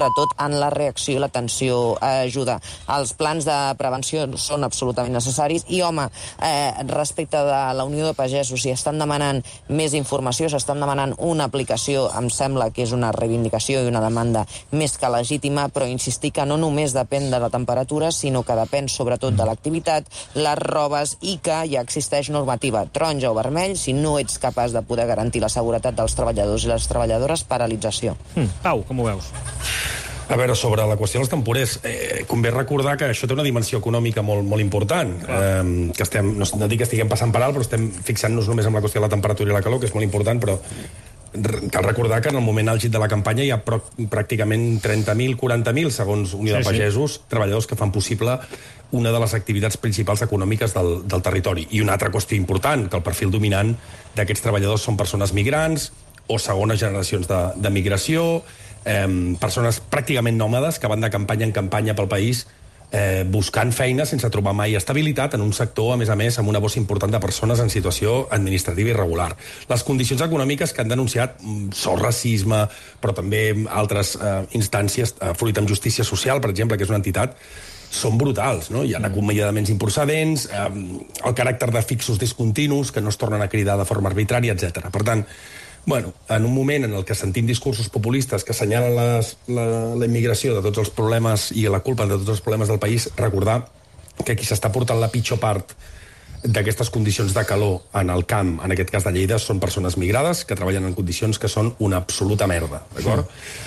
sobretot en la reacció i l'atenció a ajuda. Els plans de prevenció són absolutament necessaris i, home, respecte de la Unió de Pagesos, si estan demanant més informació, s'estan demanant una aplicació, em sembla que és una reivindicació i una demanda més que legítima, però insistir que no només depèn de la temperatura, sinó que depèn sobretot de l'activitat, les robes, i que ja existeix normativa taronja o vermell. Si no ets capaç de poder garantir la seguretat dels treballadors i les treballadores, paralització. Pau, com ho veus? A veure, sobre la qüestió dels temporers, convé recordar que això té una dimensió econòmica molt important, que estem, no dic que estiguem passant per alt, però estem fixant-nos només en la qüestió de la temperatura i la calor, que és molt important, però cal recordar que en el moment àlgid de la campanya hi ha pràcticament 30.000, 40.000, segons Unió de Pagesos, treballadors que fan possible una de les activitats principals econòmiques del territori. I una altra qüestió important, que el perfil dominant d'aquests treballadors són persones migrants o segones generacions de migració, persones pràcticament nòmades que van de campanya en campanya pel país buscant feina sense trobar mai estabilitat en un sector, a més, amb una bossa important de persones en situació administrativa irregular. Les condicions econòmiques que han denunciat són racisme, però també altres instàncies, fruit amb justícia social, per exemple, que és una entitat, són brutals, no? Hi ha acomiadaments improcedents, el caràcter de fixos discontinus, que no es tornen a cridar de forma arbitrària, etc. Per tant, en un moment en el que sentim discursos populistes que assenyalen la immigració de tots els problemes i la culpa de tots els problemes del país, recordar que qui s'està portant la pitjor part d'aquestes condicions de calor en el camp, en aquest cas de Lleida, són persones migrades que treballen en condicions que són una absoluta merda, d'acord?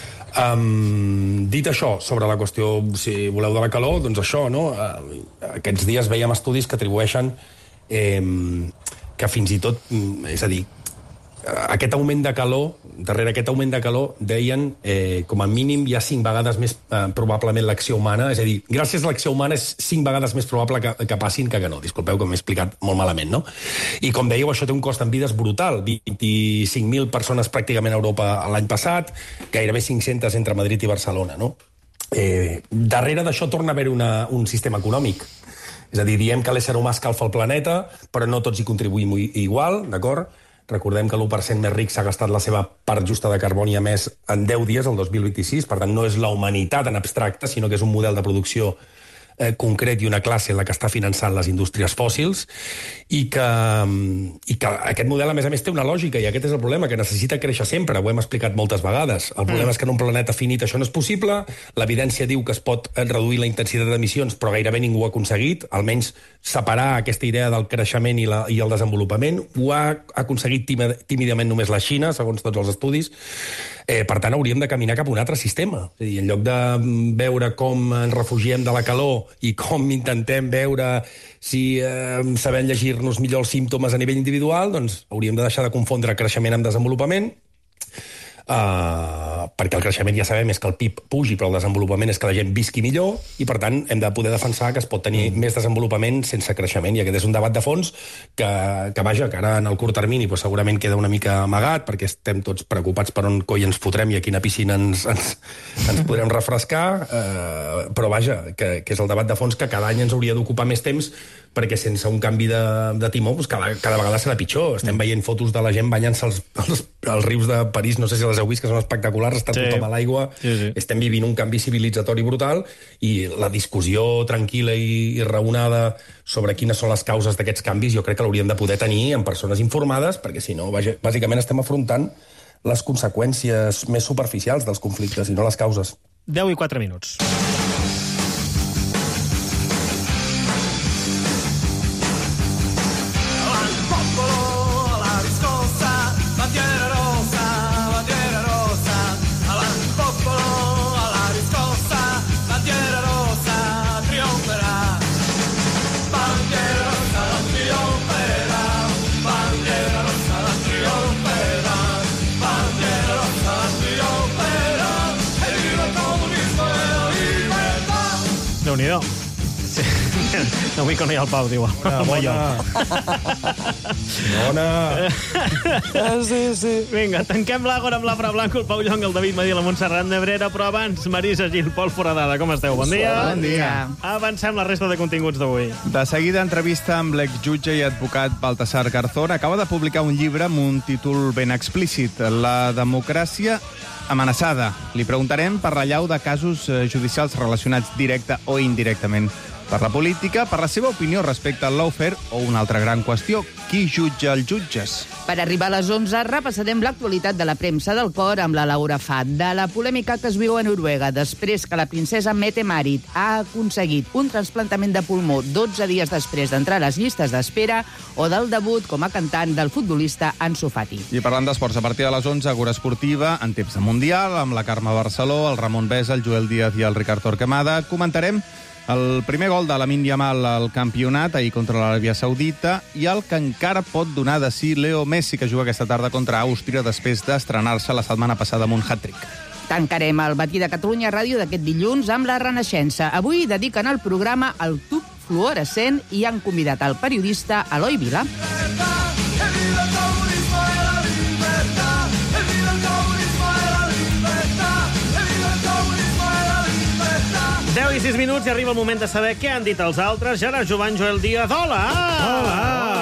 Dit això, sobre la qüestió, si voleu, de la calor, doncs això, no? Aquests dies veiem estudis que atribueixen que fins i tot, és a dir, aquest augment de calor, darrere aquest augment de calor, deien, com a mínim hi ha 5 vegades més probablement l'acció humana, és a dir, gràcies a l'acció humana és 5 vegades més probable que passin que no. Disculpeu que m'he explicat molt malament, no? I com dèieu, això té un cost en vides brutal. 25.000 persones pràcticament a Europa l'any passat, gairebé 500 entre Madrid i Barcelona, no? Darrere d'això torna a haver un sistema econòmic. És a dir, diem que l'ésser humà escalfa el planeta, però no tots hi contribuïm igual, d'acord? Recordem que l'1% més ric s'ha gastat la seva part justa de carboni emès en 10 dies, el 2026, per tant no és la humanitat en abstracte, sinó que és un model de producció concret i una classe la que està finançant les indústries fòssils i que aquest model, a més, té una lògica, i aquest és el problema, que necessita créixer sempre, ho hem explicat moltes vegades. El problema és que en un planeta finit això no és possible, l'evidència diu que es pot reduir la intensitat d'emissions, però gairebé ningú ho ha aconseguit, almenys separar aquesta idea del creixement i el desenvolupament. Ho ha aconseguit tímidament només la Xina, segons tots els estudis. Per tant, hauríem de caminar cap a un altre sistema. És a dir, en lloc de veure com ens refugiem de la calor i com intentem veure si sabem llegir-nos millor els símptomes a nivell individual, doncs hauríem de deixar de confondre creixement amb desenvolupament, perquè el creixement, ja sabem, és que el PIB pugi, però el desenvolupament és que la gent visqui millor, i per tant hem de poder defensar que es pot tenir més desenvolupament sense creixement, i aquest és un debat de fons que ara en el curt termini segurament queda una mica amagat, perquè estem tots preocupats per on coi ens fotrem i a quina piscina ens podrem refrescar, però vaja, que és el debat de fons que cada any ens hauria d'ocupar més temps, perquè sense un canvi de timó cada vegada serà pitjor. Estem veient fotos de la gent banyant-se als rius de París, no sé si les heu vist, que són espectaculars, està tothom a l'aigua. Estem vivint un canvi civilitzatori brutal, i la discussió tranquil·la i raonada sobre quines són les causes d'aquests canvis jo crec que l'hauríem de poder tenir amb persones informades, perquè si no, bàsicament estem afrontant les conseqüències més superficials dels conflictes i no les causes. 10 i 4 minuts. Déu-n'hi-do. Sí. No vull que no hi ha el Pau, diu. Bona. Sí. Vinga, tanquem l'Àgora amb l'Abra Blanco, el Pau Llong, el David Madí, la Montserrat Nebrera, però abans, Marisa Gil, Pol Foradada, com esteu? Bon dia. Bon dia. Avancem la resta de continguts d'avui. De seguida, entrevista amb l'exjutge i advocat Baltasar Garzón. Acaba de publicar un llibre amb un títol ben explícit, La democràcia amenaçada. Li preguntarem per l'allau de casos judicials relacionats directe o indirectament per la política, per la seva opinió respecte al lawfare o una altra gran qüestió, qui jutja els jutges? Per arribar a les 11 repassarem l'actualitat de la premsa del cor amb la Laura Fat, de la polèmica que es viu a Noruega després que la princesa Mette-Marit ha aconseguit un trasplantament de pulmó 12 dies després d'entrar a les llistes d'espera, o del debut com a cantant del futbolista Ansu Fati. I parlant d'esports, a partir de les 11, Agora Esportiva, en temps de Mundial, amb la Carme Barceló, el Ramon Besa, el Joel Díaz i el Ricard Torquemada. Comentarem el primer gol de Lamine Yamal al campionat, ahir contra l'Aràbia Saudita, i el que encara pot donar de si Leo Messi, que juga aquesta tarda contra Àustria després d'estrenar-se la setmana passada amb un hat-trick. Tancarem el Matí de Catalunya Ràdio d'aquest dilluns amb la Renaixença. Avui dediquen el programa al tub fluorescent i han convidat el periodista Eloi Vila. 10 i 6 minuts i arriba el moment de saber què han dit els altres. Gerard Jovany, Joel Díaz, hola! Hola!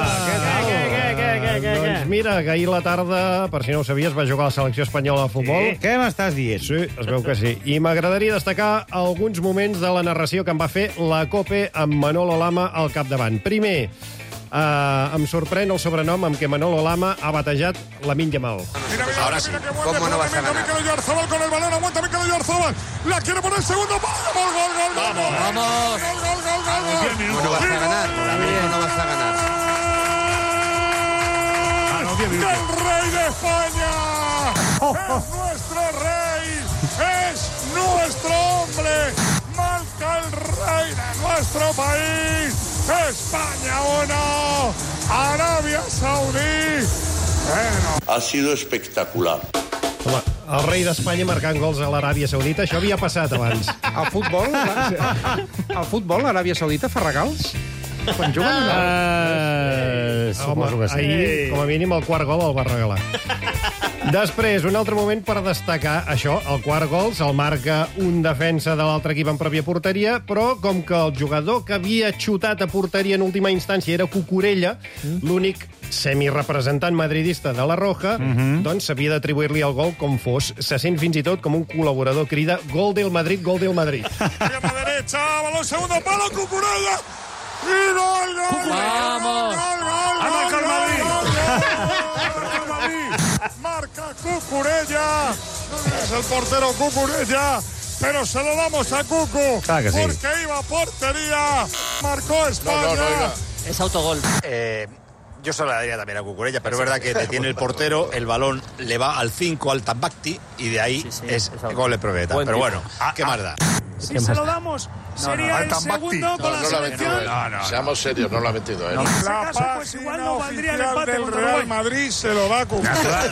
Què? Doncs mira, que ahir la tarda, per si no ho sabies, va jugar la selecció espanyola de futbol. Sí. Què m'estàs dient? Sí, es veu que sí. I m'agradaria destacar alguns moments de la narració que em va fer la COPE amb Manolo Lama al capdavant. Primer, em sorprèn el sobrenom amb què Manolo Lama ha batejat Lamine Yamal. Ahora sí, ¿cómo no vas a ganar? Mikel Oyarzabal con el balón, aguanta Mikel Oyarzabal, la quiere poner el segundo, gol, Vamos. ¿Cómo no vas a ganar? ¿Cómo no vas a ganar? ¡Del rey de España! ¡Es nuestro rey! ¡Es nuestro hombre! ¡Marca el rey de nuestro país! ¡España 1! ¡Arabia Saudí! Bueno. Ha sido espectacular. Home, el rei d'Espanya marcant gols a l'Aràbia Saudita, això havia passat abans. Al futbol, l'Aràbia Saudita fa regals? Quan juguen? Home, ahir, com a mínim, el quart gol el va regalar. Després, un altre moment per destacar això. El quart gol se'l marca un defensa de l'altre equip en pròpia porteria, però com que el jugador que havia xutat a porteria en última instància era Cucurella, l'únic semirepresentant madridista de la Roja, doncs s'havia d'atribuir-li el gol com fos. Se sent fins i tot com un col·laborador crida gol del Madrid, gol del Madrid. Pierna derecha, balón segundo palo, Cucurella. ¡Y gol! ¡Vamos! ¡Ha marcado el Madrid! ¡Marca Cucurella! Es el portero Cucurella, pero se lo damos a Cucu. Claro que sí. Porque iba a portería. Marcó España. Es autogol. Yo se lo daría también a Cucurella, pero es verdad que detiene el portero, el balón le va al 5, al Tambacti, y de ahí es gol de Provedeta. Pero bueno, ¿qué más da? Si se lo damos, sería el segundo con la selección. Seamos serios, no lo ha metido él. La página oficial del Real Madrid se lo da a Cucu.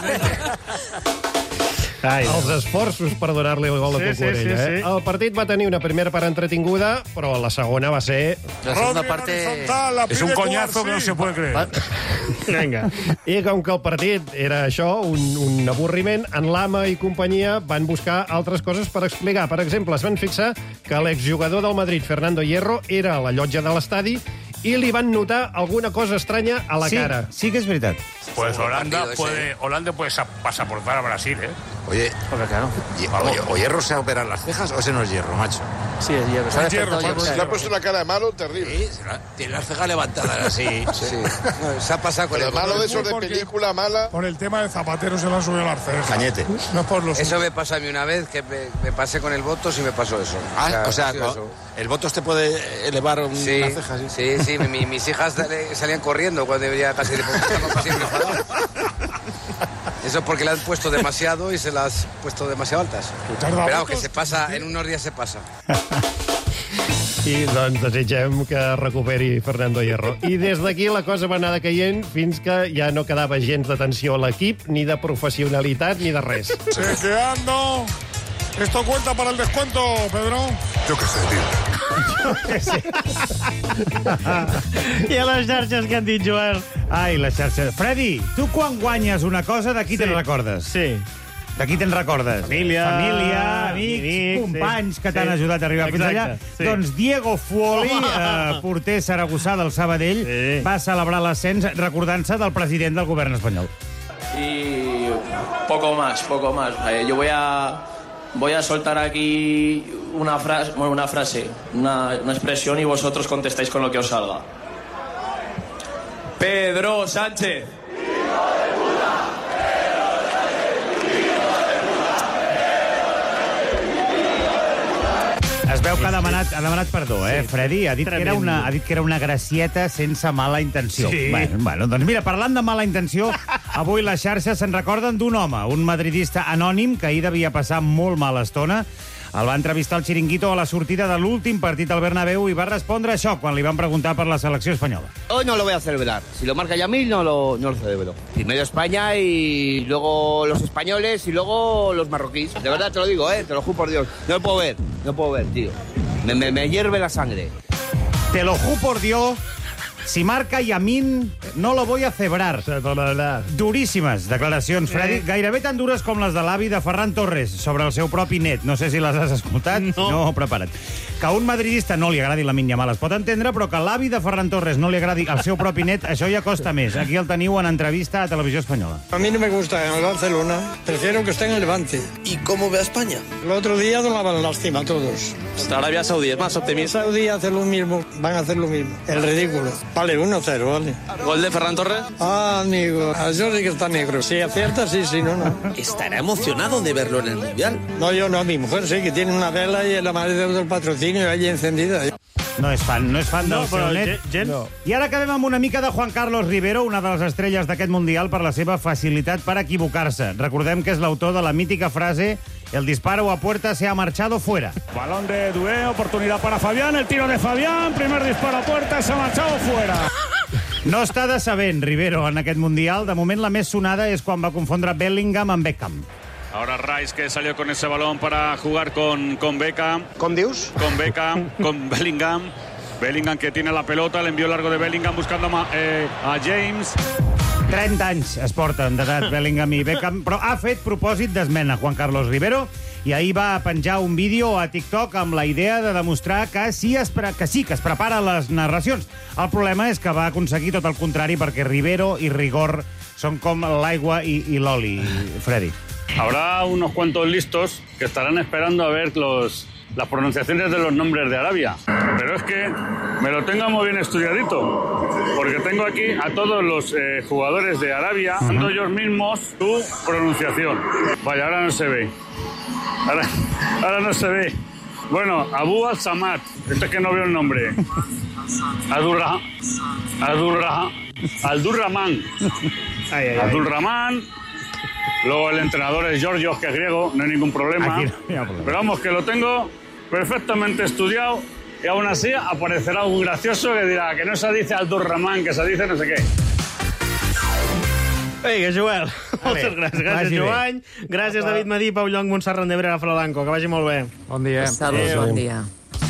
Els esforços per donar-li el gol a Cucurella. Sí. El partit va tenir una primera part entretinguda, però la segona va ser... La segunda parte es un coñazo que no se puede creer. Vinga. I com que el partit era això, un avorriment, en Lama i companyia van buscar altres coses per explicar. Per exemple, es van fixar que l'exjugador del Madrid, Fernando Hierro, era a la llotja de l'estadi i li van notar alguna cosa estranya a la cara. Sí que és veritat. Pues Holanda puede pasaportar a Brasil, ¿eh? Oye, claro. ¿O Hierro se ha operado las cejas o ese no es Hierro, macho? Sí, es Hierro. Se ha despertado Se le ha puesto una cara de malo terrible. Sí, tiene las cejas levantadas así. Sí. No, se ha pasado con Pero el malo de esos de película mala. Por el tema de Zapatero se le han subido las cejas. Cañete. No es por los... Eso me pasó a mí una vez, que me pasé con el Votos y me pasó eso. O sea, el Votos te puede elevar una ceja así. Sí, mis hijas salían corriendo cuando ya casi le Eso es porque le han puesto demasiado y se las han puesto demasiado altas. Pero que se pasa, en unos días se pasa. I doncs desitgem que recuperi Fernando Hierro. I des d'aquí la cosa va anar decaient fins que ja no quedava gens d'atenció a l'equip, ni de professionalitat, ni de res. Chequeando. ¿Esto cuenta para el descuento, Pedro? Yo qué sé, tío. I a les xarxes que han dit, Joel? Ai, les xarxes. Freddy, tu quan guanyes una cosa, de qui te'n recordes? Sí. De qui te'n recordes? Família, amics, companys que t'han ajudat a arribar fins allà. Sí. Doncs Diego Fuoli, porter saragossà del Sabadell, va celebrar l'ascens recordant-se del president del govern espanyol. Y poco más. Yo voy a soltar aquí una frase, una expresión y vosotros contestáis con lo que os salga. Pedro Sánchez. Es veu que ha demanat perdó, Freddy? Ha dit que era una gracieta sense mala intenció. Sí. Bueno, doncs mira, parlant de mala intenció, avui les xarxes se'n recorden d'un home, un madridista anònim que ahir devia passar molt mala estona. El va entrevistar al Chiringuito a la sortida de l'últim partit al Bernabéu i va respondre això quan li van preguntar per la selecció espanyola. Hoy no lo voy a celebrar. Si lo marca Yamil, no lo celebro. Primero España y luego los españoles y luego los marroquíes. De verdad te lo digo, te lo juro por Dios. No lo puedo ver, tío. Me hierve la sangre. Te lo juro por Dios. Si marca Yamin, no lo voy a celebrar. Duríssimes declaracions, Freddy. Gairebé tan dures com les de l'avi de Ferran Torres sobre el seu propi net. No sé si les has escoltat. No, prepara't. Que a un madridista no li agradi Lamine Yamal es pot entendre, però que a l'avi de Ferran Torres no li agradi el seu propi net, això ja costa més. Aquí el teniu en entrevista a Televisió Espanyola. A mí no me gusta en el Barcelona. Prefiero que esté en el Levante. ¿Y cómo ve a España? El otro día donaban lástima a todos. Arabia Saudí es más optimista. Saudí hace lo mismo. Van a hacer lo mismo. El ridículo. Vale, 1-0, vale. ¿Gol de Ferran Torres? Ah, amigo. Yo sí que está negro. Si acierta, sí, no. ¿Estará emocionado de verlo en el Mundial? No, yo no. Mi mujer sí, que tiene una vela y la madre del patrocinio allí encendida. No és fan del seu net. No. I ara acabem amb una mica de Juan Carlos Rivero, una de les estrelles d'aquest Mundial per la seva facilitat per equivocar-se. Recordem que és l'autor de la mítica frase «El disparo a puerta se ha marchado fuera». Balón de Doué, oportunidad para Fabián, el tiro de Fabián, primer disparo a puerta, se ha marchado fuera. No està decebent Rivero en aquest Mundial. De moment la més sonada és quan va confondre Bellingham amb Beckham. Ahora Rice, que salió con ese balón para jugar con Beckham. ¿Con Dios? Con Beckham, con Bellingham. Bellingham, que tiene la pelota, el envío largo de Bellingham buscando a James. 30 anys es porten d'edat Bellingham i Beckham, però ha fet propòsit d'esmena Juan Carlos Rivero i ahir va penjar un vídeo a TikTok amb la idea de demostrar que sí que es prepara les narracions. El problema és que va aconseguir tot el contrari perquè Rivero i rigor són com l'aigua i l'oli, Freddy. Habrá unos cuantos listos que estarán esperando a ver las pronunciaciones de los nombres de Arabia. Pero es que me lo tengo muy bien estudiadito, porque tengo aquí a todos los jugadores de Arabia dando ellos mismos su pronunciación. Vaya, ahora no se ve. Ahora no se ve. Bueno, Abu al-Samad, este es que no veo el nombre. Abdurrahman. Abdurrahman. Luego el entrenador es Georgios, que es griego, no hay ningún problema. Pero vamos, que lo tengo perfectamente estudiado y aún así aparecerá un gracioso que dirá que no se dice Abdurrahman, que se dice no sé qué. Vinga, Joel. Moltes gràcies. Gràcies, Joan. Gràcies, David Madí, Pau Llong, Montserrat de Brera, Blanco. Que vagi molt bé. Bon dia. Salut, bon dia.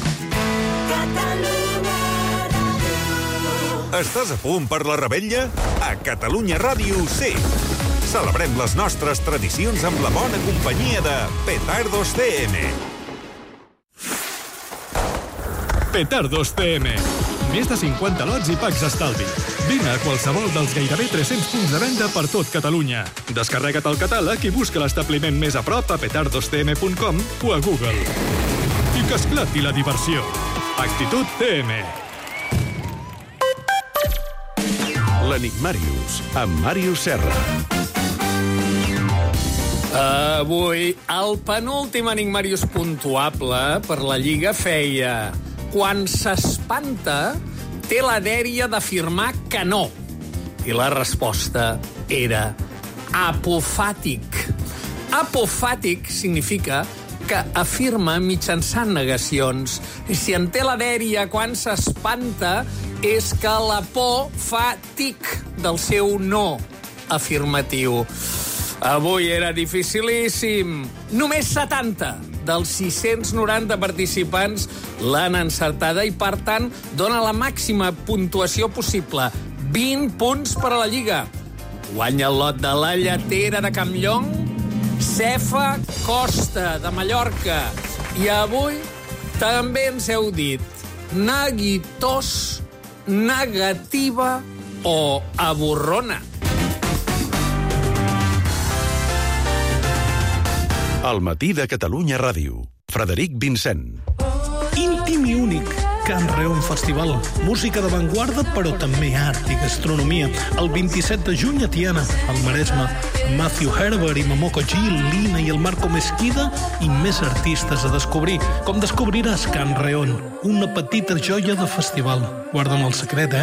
Estàs a punt per la rebella? A Catalunya Ràdio sí. Celebrem les nostres tradicions amb la bona companyia de Petardos CM. Petardos CM. Més de 50 lots i packs estalvi. Vine a qualsevol dels gairebé 300 punts de venda per tot Catalunya. Descarrega't el catàleg i busca l'establiment més a prop a petardoscm.com o a Google. I que esclati la diversió. Actitud CM. L'Enigmàrius, amb Màrius Serra. Avui, el penúltim Enigmàrius puntuable per la Lliga feia: quan s'espanta, té la dèria d'afirmar que no. I la resposta era apofàtic. Apofàtic significa que afirma mitjançant negacions. I si en té la dèria quan s'espanta, és que la por fa tic del seu no afirmatiu. Avui era dificilíssim. Només 70. dels 690 participants l'han encertada i, per tant, dona la màxima puntuació possible, 20 punts per a la Lliga. Guanya el lot de la Lletera de Campllong, Cefa Costa, de Mallorca. I avui també ens heu dit neguitós, negativa o avorrona. El matí de Catalunya Ràdio. Frederic Vincent. Íntim i únic. Can Reon Festival. Música d'avantguarda, però també art i gastronomia. El 27 de juny a Tiana, al Maresme. Matthew Herbert i Momoko Gil, Lina i el Marco Mesquida i més artistes a descobrir. Com descobriràs Can Reon, una petita joia de festival. Guarda'm el secret,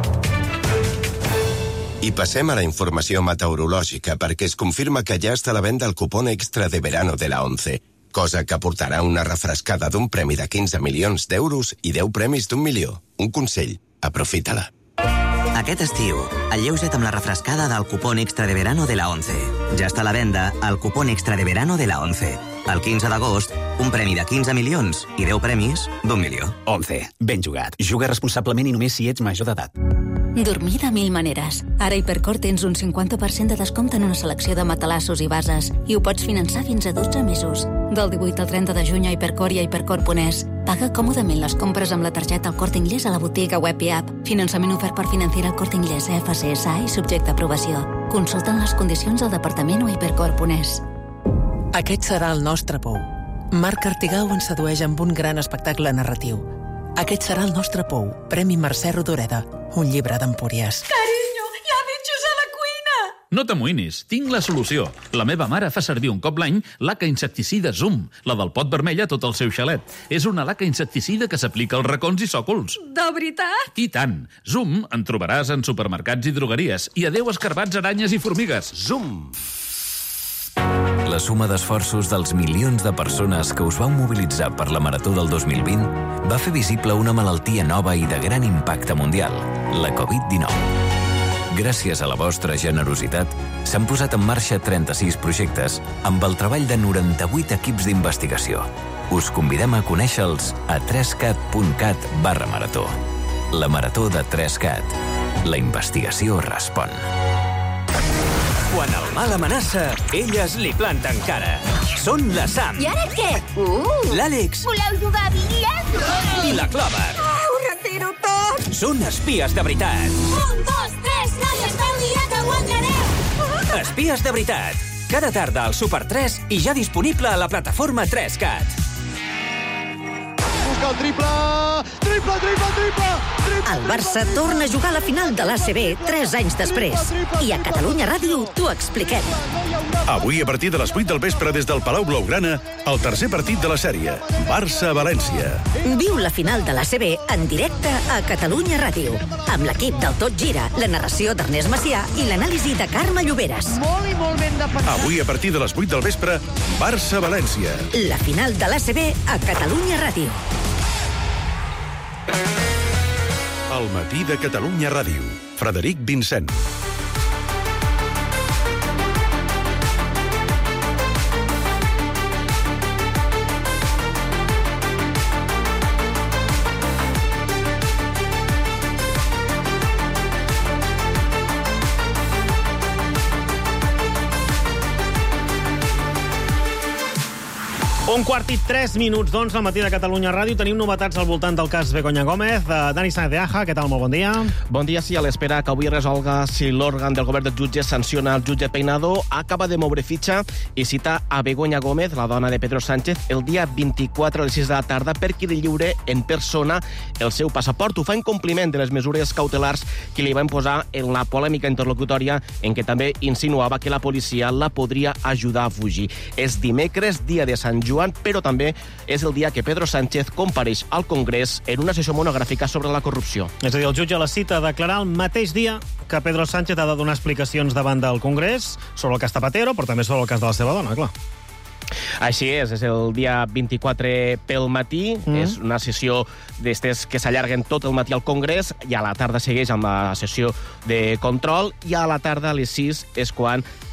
I passem a la informació meteorològica perquè es confirma que ja està a la venda el cupón extra de verano de la 11, cosa que aportarà una refrescada d'un premi de 15 milions d'euros i 10 premis d'1 milió. Un consell, aprofita-la. Aquest estiu, alleuja't amb la refrescada del cupón extra de verano de la 11. Ja està a la venda el cupón extra de verano de la 11. El 15 d'agost, un premi de 15 milions i 10 premis d'1 milió. 11. Ben jugat. Juga responsablement i només si ets major d'edat. Dormir de mil maneres. Ara a Hipercor tens un 50% de descompte en una selecció de matalassos i bases i ho pots finançar fins a 12 mesos. Del 18 al 30 de juny a Hipercor i a hipercor.es. Paga còmodament les compres amb la targeta El Corte Inglés a la botiga web i app. Finançament ofert per Financiera El Corte Inglés, FCSA i subjecte a aprovació. Consulten les condicions al departament o hipercor.es. Aquest serà el nostre pou. Marc Artigau ens sedueix amb un gran espectacle narratiu. Aquest serà el nostre pou. Premi Mercè Rodoreda. Un llibre d'Empúries. Carinyo, hi ha bitxos a la cuina! No t'amoïnis, tinc la solució. La meva mare fa servir un cop l'any laca insecticida Zoom, la del pot vermell a tot el seu xalet. És una laca insecticida que s'aplica als racons i sòcols. De veritat? I tant. Zoom en trobaràs en supermercats i drogueries. I adéu escarbats, aranyes i formigues. Zoom! La suma d'esforços dels milions de persones que us vau mobilitzar per la Marató del 2020 va fer visible una malaltia nova i de gran impacte mundial, la Covid-19. Gràcies a la vostra generositat, s'han posat en marxa 36 projectes amb el treball de 98 equips d'investigació. Us convidem a conèixer-los a 3cat.cat/marató. La Marató de 3Cat. La investigació respon. Quan el mal amenaça, elles li planten cara. Són la Sam. I ara què? L'Àlex. Voleu jugar a bitlles? I la Clover. Ho retiro tot! Són espies de veritat. 1, 2, 3, noies, feu dia que aguantareu! Espies de veritat. Cada tarda al Super 3 i ja disponible a la plataforma 3Cat. Busca el triple! Triple, triple, triple! El Barça torna a jugar a la final de l'ACB 3 anys després. I a Catalunya Ràdio t'ho expliquem. Avui, a partir de les 8 del vespre, des del Palau Blaugrana, el tercer partit de la sèrie, Barça-València. Viu la final de l'ACB en directe a Catalunya Ràdio, amb l'equip del Tot Gira, la narració d'Ernest Macià i l'anàlisi de Carme Lloberes. Molt i molt ben defensat. Avui, a partir de les 8 del vespre, Barça-València. La final de l'ACB a Catalunya Ràdio. El matí de Catalunya Ràdio. Frederic Vincent. Un quart i 3 minuts d'11 al matí de Catalunya Ràdio. Tenim novetats al voltant del cas Begoña Gómez. Dani Sáenz de Aja, què tal? Molt bon dia. Bon dia, sí, a l'espera que avui resolga si l'òrgan del govern dels jutges sanciona el jutge Peinado, acaba de moure fitxa i cita a Begoña Gómez, la dona de Pedro Sánchez, el dia 24 a les 6 de la tarda perquè li lliure en persona el seu passaport. Ho fa en compliment de les mesures cautelars que li van posar en la polèmica interlocutòria en què també insinuava que la policia la podria ajudar a fugir. És dimecres, dia de Sant Joan, però també és el dia que Pedro Sánchez compareix al Congrés en una sessió monogràfica sobre la corrupció. És a dir, el jutge la cita a declarar el mateix dia que Pedro Sánchez ha de donar explicacions davant del Congrés sobre el cas Zapatero, però també sobre el cas de la seva dona, clar. Així és el dia 24 pel matí, és una sessió d'estes que s'allarguen tot el matí al Congrés, i a la tarda segueix amb la sessió de control, i a la tarda a les 6 és quan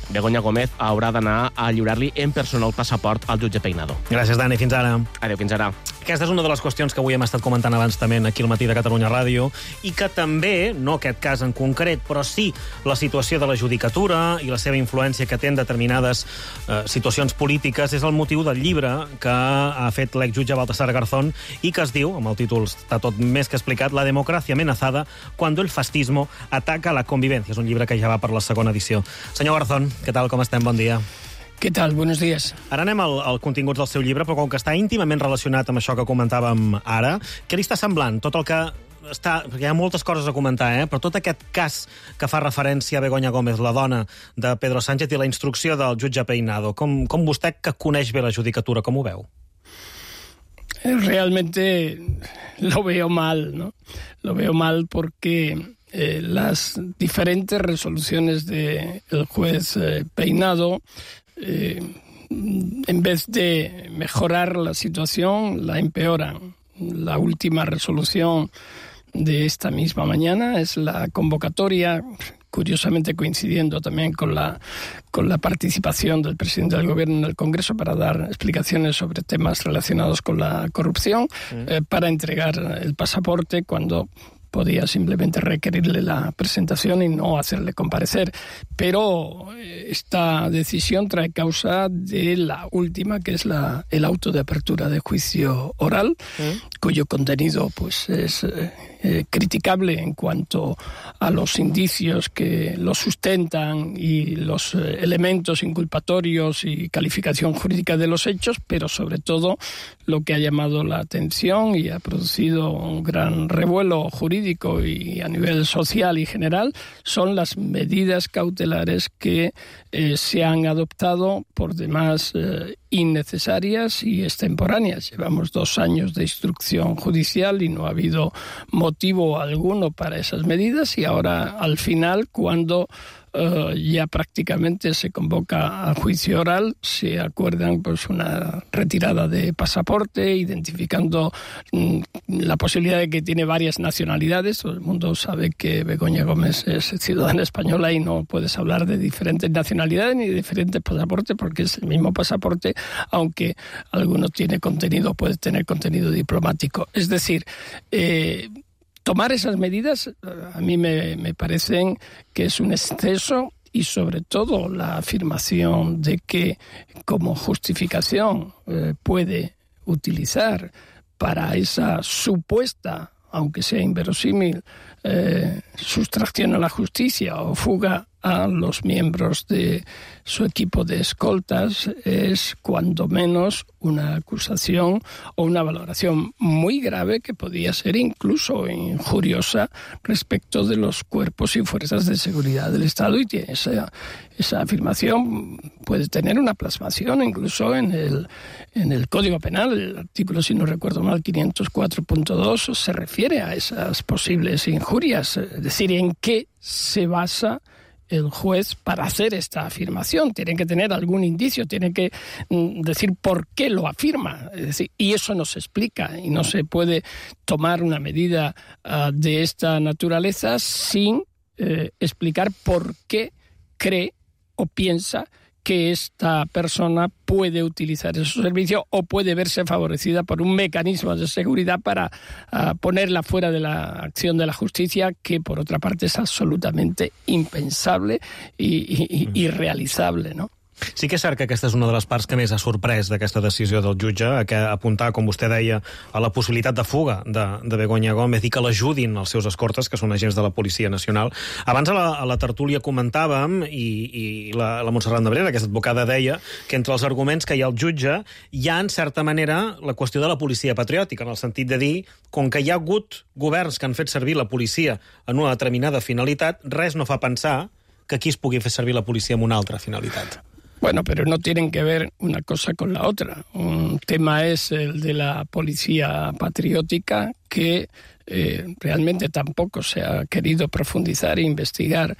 Begoña Gómez haurà d'anar a lliurar-li en persona el passaport al jutge Peinado. Gràcies, Dani. Fins ara. Adéu, fins ara. Aquesta és una de les qüestions que avui hem estat comentant abans també aquí al Matí de Catalunya Ràdio i que també, no aquest cas en concret, però sí la situació de la judicatura i la seva influència que té en determinades situacions polítiques és el motiu del llibre que ha fet l'exjutge Baltasar Garzón i que es diu, amb el títol està tot més que explicat, La democracia amenazada cuando el fascismo ataca la convivencia. És un llibre que ja va per la segona edició. Senyor Garzón, què tal, com estem? Bon dia. Què tal? Buenos días. Ara anem al contingut del seu llibre, però com que està íntimament relacionat amb això que comentàvem ara, què li està semblant? Tot el que està... Perquè hi ha moltes coses a comentar, però tot aquest cas que fa referència a Begoña Gómez, la dona de Pedro Sánchez, i la instrucció del jutge Peinado. Com vostè, que coneix bé la judicatura, com ho veu? Realmente lo veo mal, ¿no? Lo veo mal porque las diferentes resoluciones del juez Peinado, en vez de mejorar la situación, la empeoran. La última resolución de esta misma mañana es la convocatoria, curiosamente coincidiendo también con la participación del presidente del Gobierno en el Congreso para dar explicaciones sobre temas relacionados con la corrupción, para entregar el pasaporte cuando podía simplemente requerirle la presentación y no hacerle comparecer. Pero esta decisión trae causa de la última, que es el auto de apertura de juicio oral, cuyo contenido pues es criticable en cuanto a los indicios que lo sustentan y los elementos inculpatorios y calificación jurídica de los hechos, pero sobre todo lo que ha llamado la atención y ha producido un gran revuelo jurídico y a nivel social y general son las medidas cautelares que se han adoptado, por demás innecesarias y extemporáneas. Llevamos 2 años de instrucción judicial y no ha habido motivo alguno para esas medidas, y ahora al final, cuando ya prácticamente se convoca a juicio oral, se acuerdan pues una retirada de pasaporte, identificando la posibilidad de que tiene varias nacionalidades. Todo el mundo sabe que Begoña Gómez es ciudadana española y no puedes hablar de diferentes nacionalidades ni de diferentes pasaportes porque es el mismo pasaporte, aunque alguno tiene contenido, puede tener contenido diplomático. Es decir, tomar esas medidas a mí me parecen que es un exceso, y sobre todo la afirmación de que como justificación puede utilizar para esa supuesta, aunque sea inverosímil, sustracción a la justicia o fuga a los miembros de su equipo de escoltas es cuando menos una acusación o una valoración muy grave que podía ser incluso injuriosa respecto de los cuerpos y fuerzas de seguridad del Estado, y esa afirmación puede tener una plasmación incluso en el Código Penal. El artículo, si no recuerdo mal, 504.2 se refiere a esas posibles injurias, es decir, en qué se basa el juez para hacer esta afirmación. Tiene que tener algún indicio, tiene que decir por qué lo afirma. Es decir, y eso no se explica, y no se puede tomar una medida de esta naturaleza sin explicar por qué cree o piensa que esta persona puede utilizar esos servicios o puede verse favorecida por un mecanismo de seguridad para ponerla fuera de la acción de la justicia, que por otra parte es absolutamente impensable y irrealizable, ¿no? Sí que és cert que aquesta és una de les parts que més ha sorprès d'aquesta decisió del jutge, que apuntar, com vostè deia, a la possibilitat de fuga de Begoña Gómez i que l'ajudin els seus escortes, que són agents de la Policia Nacional. Abans a la tertúlia comentàvem, i la Montserrat Nebrera, aquesta advocada, deia que entre els arguments que hi ha al jutge hi ha, en certa manera, la qüestió de la policia patriòtica, en el sentit de dir, com que hi ha hagut governs que han fet servir la policia en una determinada finalitat, res no fa pensar que aquí es pugui fer servir la policia amb una altra finalitat. Bueno, pero no tienen que ver una cosa con la otra. Un tema es el de la policía patriótica, que realmente tampoco se ha querido profundizar e investigar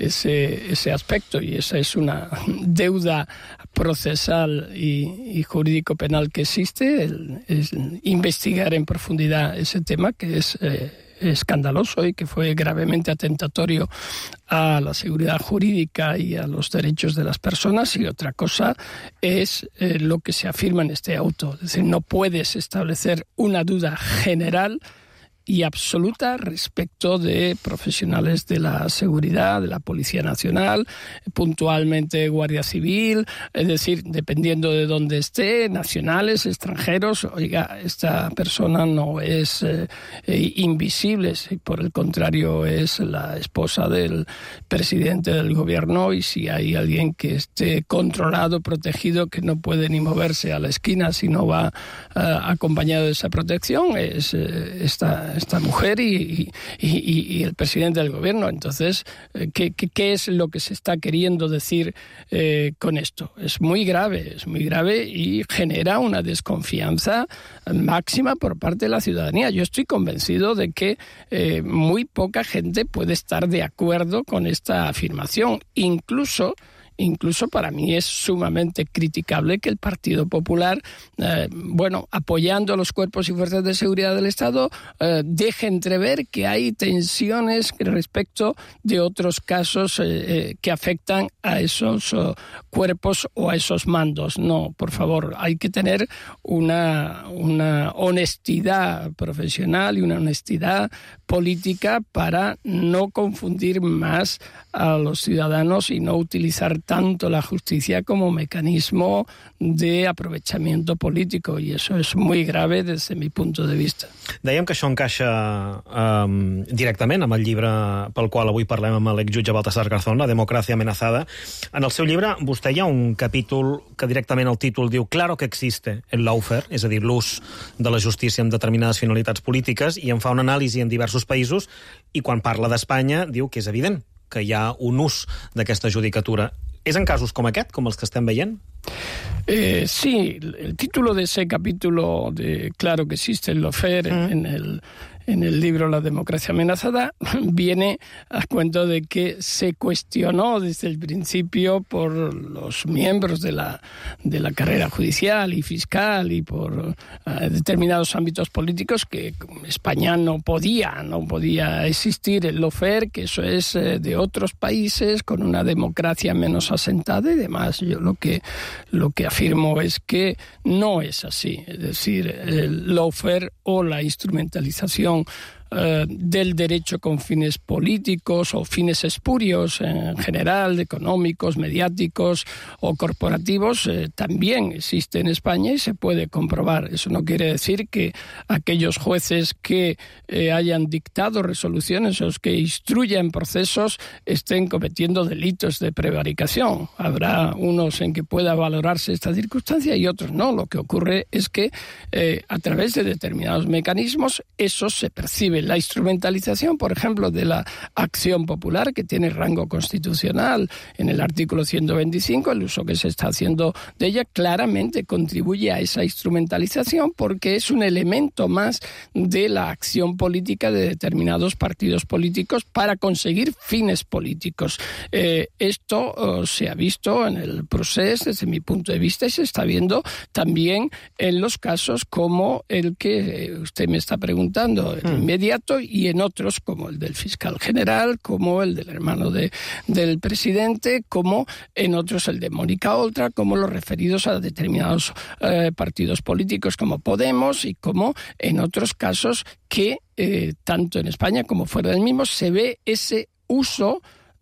ese aspecto, y esa es una deuda procesal y jurídico-penal que existe, es investigar en profundidad ese tema, que es escandaloso y que fue gravemente atentatorio a la seguridad jurídica y a los derechos de las personas. Y otra cosa es lo que se afirma en este auto, es decir, no puedes establecer una duda general y absoluta respecto de profesionales de la seguridad, de la Policía Nacional, puntualmente Guardia Civil, es decir, dependiendo de dónde esté, nacionales, extranjeros. Oiga, esta persona no es invisible, si por el contrario es la esposa del presidente del gobierno, y si hay alguien que esté controlado, protegido, que no puede ni moverse a la esquina si no va acompañado de esa protección, es esta mujer y el presidente del gobierno. Entonces, ¿qué es lo que se está queriendo decir con esto? Es muy grave y genera una desconfianza máxima por parte de la ciudadanía. Yo estoy convencido de que muy poca gente puede estar de acuerdo con esta afirmación. Incluso para mí es sumamente criticable que el Partido Popular, apoyando a los cuerpos y fuerzas de seguridad del Estado, deje entrever que hay tensiones respecto de otros casos que afectan a esos cuerpos o a esos mandos. No, por favor, hay que tener una honestidad profesional y una honestidad política para no confundir más a los ciudadanos y no utilizar tanto la justicia como mecanismo de aprovechamiento político, i això és muy grave des de mi punt de vista. Dèiem que això encaixa directament amb el llibre pel qual avui parlem amb l'exjutge Baltasar Garzón, La democràcia amenazada. En el seu llibre vostè hi ha un capítol que directament el títol diu «Claro que existe el lawfare», és a dir, l'ús de la justícia amb determinades finalitats polítiques, i en fa una anàlisi en diversos països, i quan parla d'Espanya diu que és evident que hi ha un ús d'aquesta judicatura. ¿Es en casos como aquest, como los que estén veient? Sí, el título de ese capítulo de Claro que existe el lawfare en el libro La democracia amenazada viene a cuento de que se cuestionó desde el principio por los miembros de la carrera judicial y fiscal y por determinados ámbitos políticos que España no podía existir el lawfare, que eso es de otros países con una democracia menos asentada y demás. Yo lo que afirmo es que no es así. Es decir, el lawfare o la instrumentalización del derecho con fines políticos o fines espurios en general, económicos, mediáticos o corporativos, también existe en España y se puede comprobar. Eso no quiere decir que aquellos jueces que hayan dictado resoluciones o que instruyan procesos estén cometiendo delitos de prevaricación. Habrá unos en que pueda valorarse esta circunstancia y otros no. Lo que ocurre es que a través de determinados mecanismos eso se percibe. La instrumentalización, por ejemplo, de la acción popular, que tiene rango constitucional en el artículo 125, el uso que se está haciendo de ella claramente contribuye a esa instrumentalización porque es un elemento más de la acción política de determinados partidos políticos para conseguir fines políticos. Esto se ha visto en el proceso desde mi punto de vista y se está viendo también en los casos como el que usted me está preguntando, el inmediato, y en otros como el del fiscal general, como el del hermano del presidente, como en otros el de Mónica Oltra, como los referidos a determinados partidos políticos como Podemos y como en otros casos que tanto en España como fuera del mismo se ve ese uso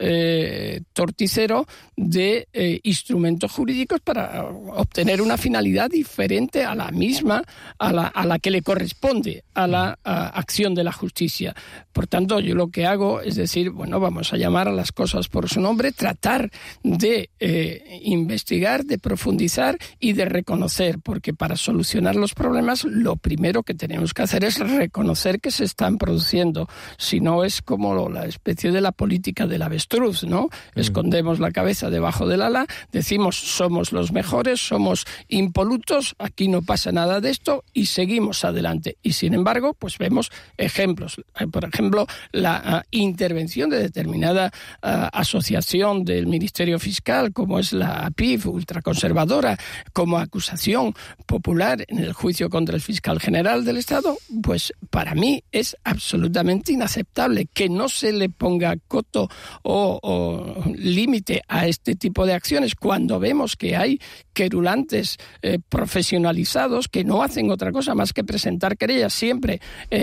torticero de instrumentos jurídicos para obtener una finalidad diferente a la misma, a la que le corresponde a la acción de la justicia. Por tanto, yo lo que hago es decir, bueno, vamos a llamar a las cosas por su nombre, tratar de investigar, de profundizar y de reconocer, porque para solucionar los problemas lo primero que tenemos que hacer es reconocer que se están produciendo, si no es como la especie de la política del avestruz. avestruz, ¿no? Escondemos la cabeza debajo del ala, decimos somos los mejores, somos impolutos, aquí no pasa nada de esto y seguimos adelante. Y sin embargo, pues vemos ejemplos. Por ejemplo, la intervención de determinada asociación del Ministerio Fiscal, como es la APIF, ultraconservadora, como acusación popular en el juicio contra el fiscal general del Estado, pues para mí es absolutamente inaceptable que no se le ponga coto o límite a este tipo de acciones cuando vemos que hay querulantes profesionalizados que no hacen otra cosa más que presentar querellas siempre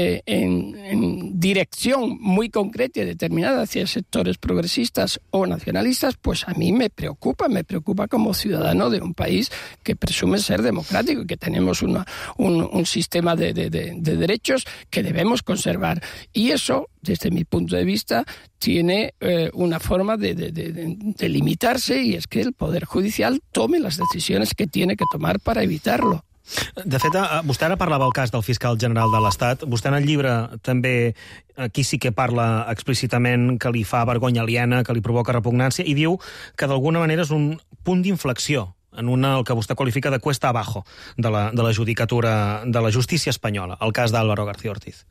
en dirección muy concreta y determinada hacia sectores progresistas o nacionalistas, pues a mí me preocupa como ciudadano de un país que presume ser democrático y que tenemos un sistema de derechos que debemos conservar. Y eso, desde mi punto de vista, tiene una forma de limitarse, y es que el Poder Judicial tome les decisions que tiene que tomar per evitar-lo. De fet, vostè ara parlava del cas del fiscal general de l'Estat. Vostè en el llibre també, aquí sí que parla explícitament que li fa vergonya aliena, que li provoca repugnància, i diu que d'alguna manera és un punt d'inflexió en el que vostè qualifica de cuesta abajo de la judicatura, de la justícia espanyola, el cas d'Álvaro García Ortiz.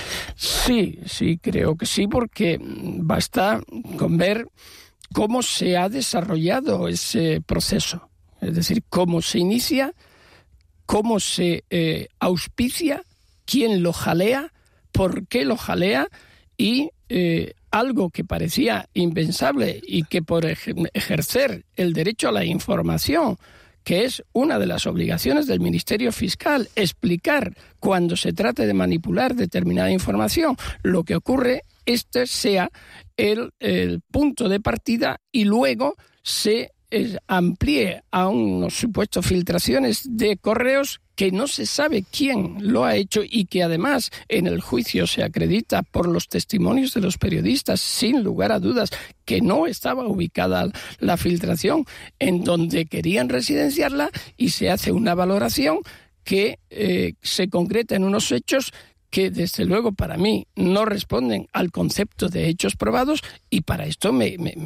Sí, creo que sí, porque basta con ver cómo se ha desarrollado ese proceso. Es decir, cómo se inicia, cómo se auspicia, quién lo jalea, por qué lo jalea, y algo que parecía impensable y que por ejercer el derecho a la información, que es una de las obligaciones del Ministerio Fiscal, explicar cuando se trate de manipular determinada información lo que ocurre, este sea el punto de partida y luego se amplíe a unos supuestos filtraciones de correos que no se sabe quién lo ha hecho y que además en el juicio se acredita por los testimonios de los periodistas, sin lugar a dudas, que no estaba ubicada la filtración en donde querían residenciarla, y se hace una valoración que se concreta en unos hechos que desde luego para mí no responden al concepto de hechos probados, y para esto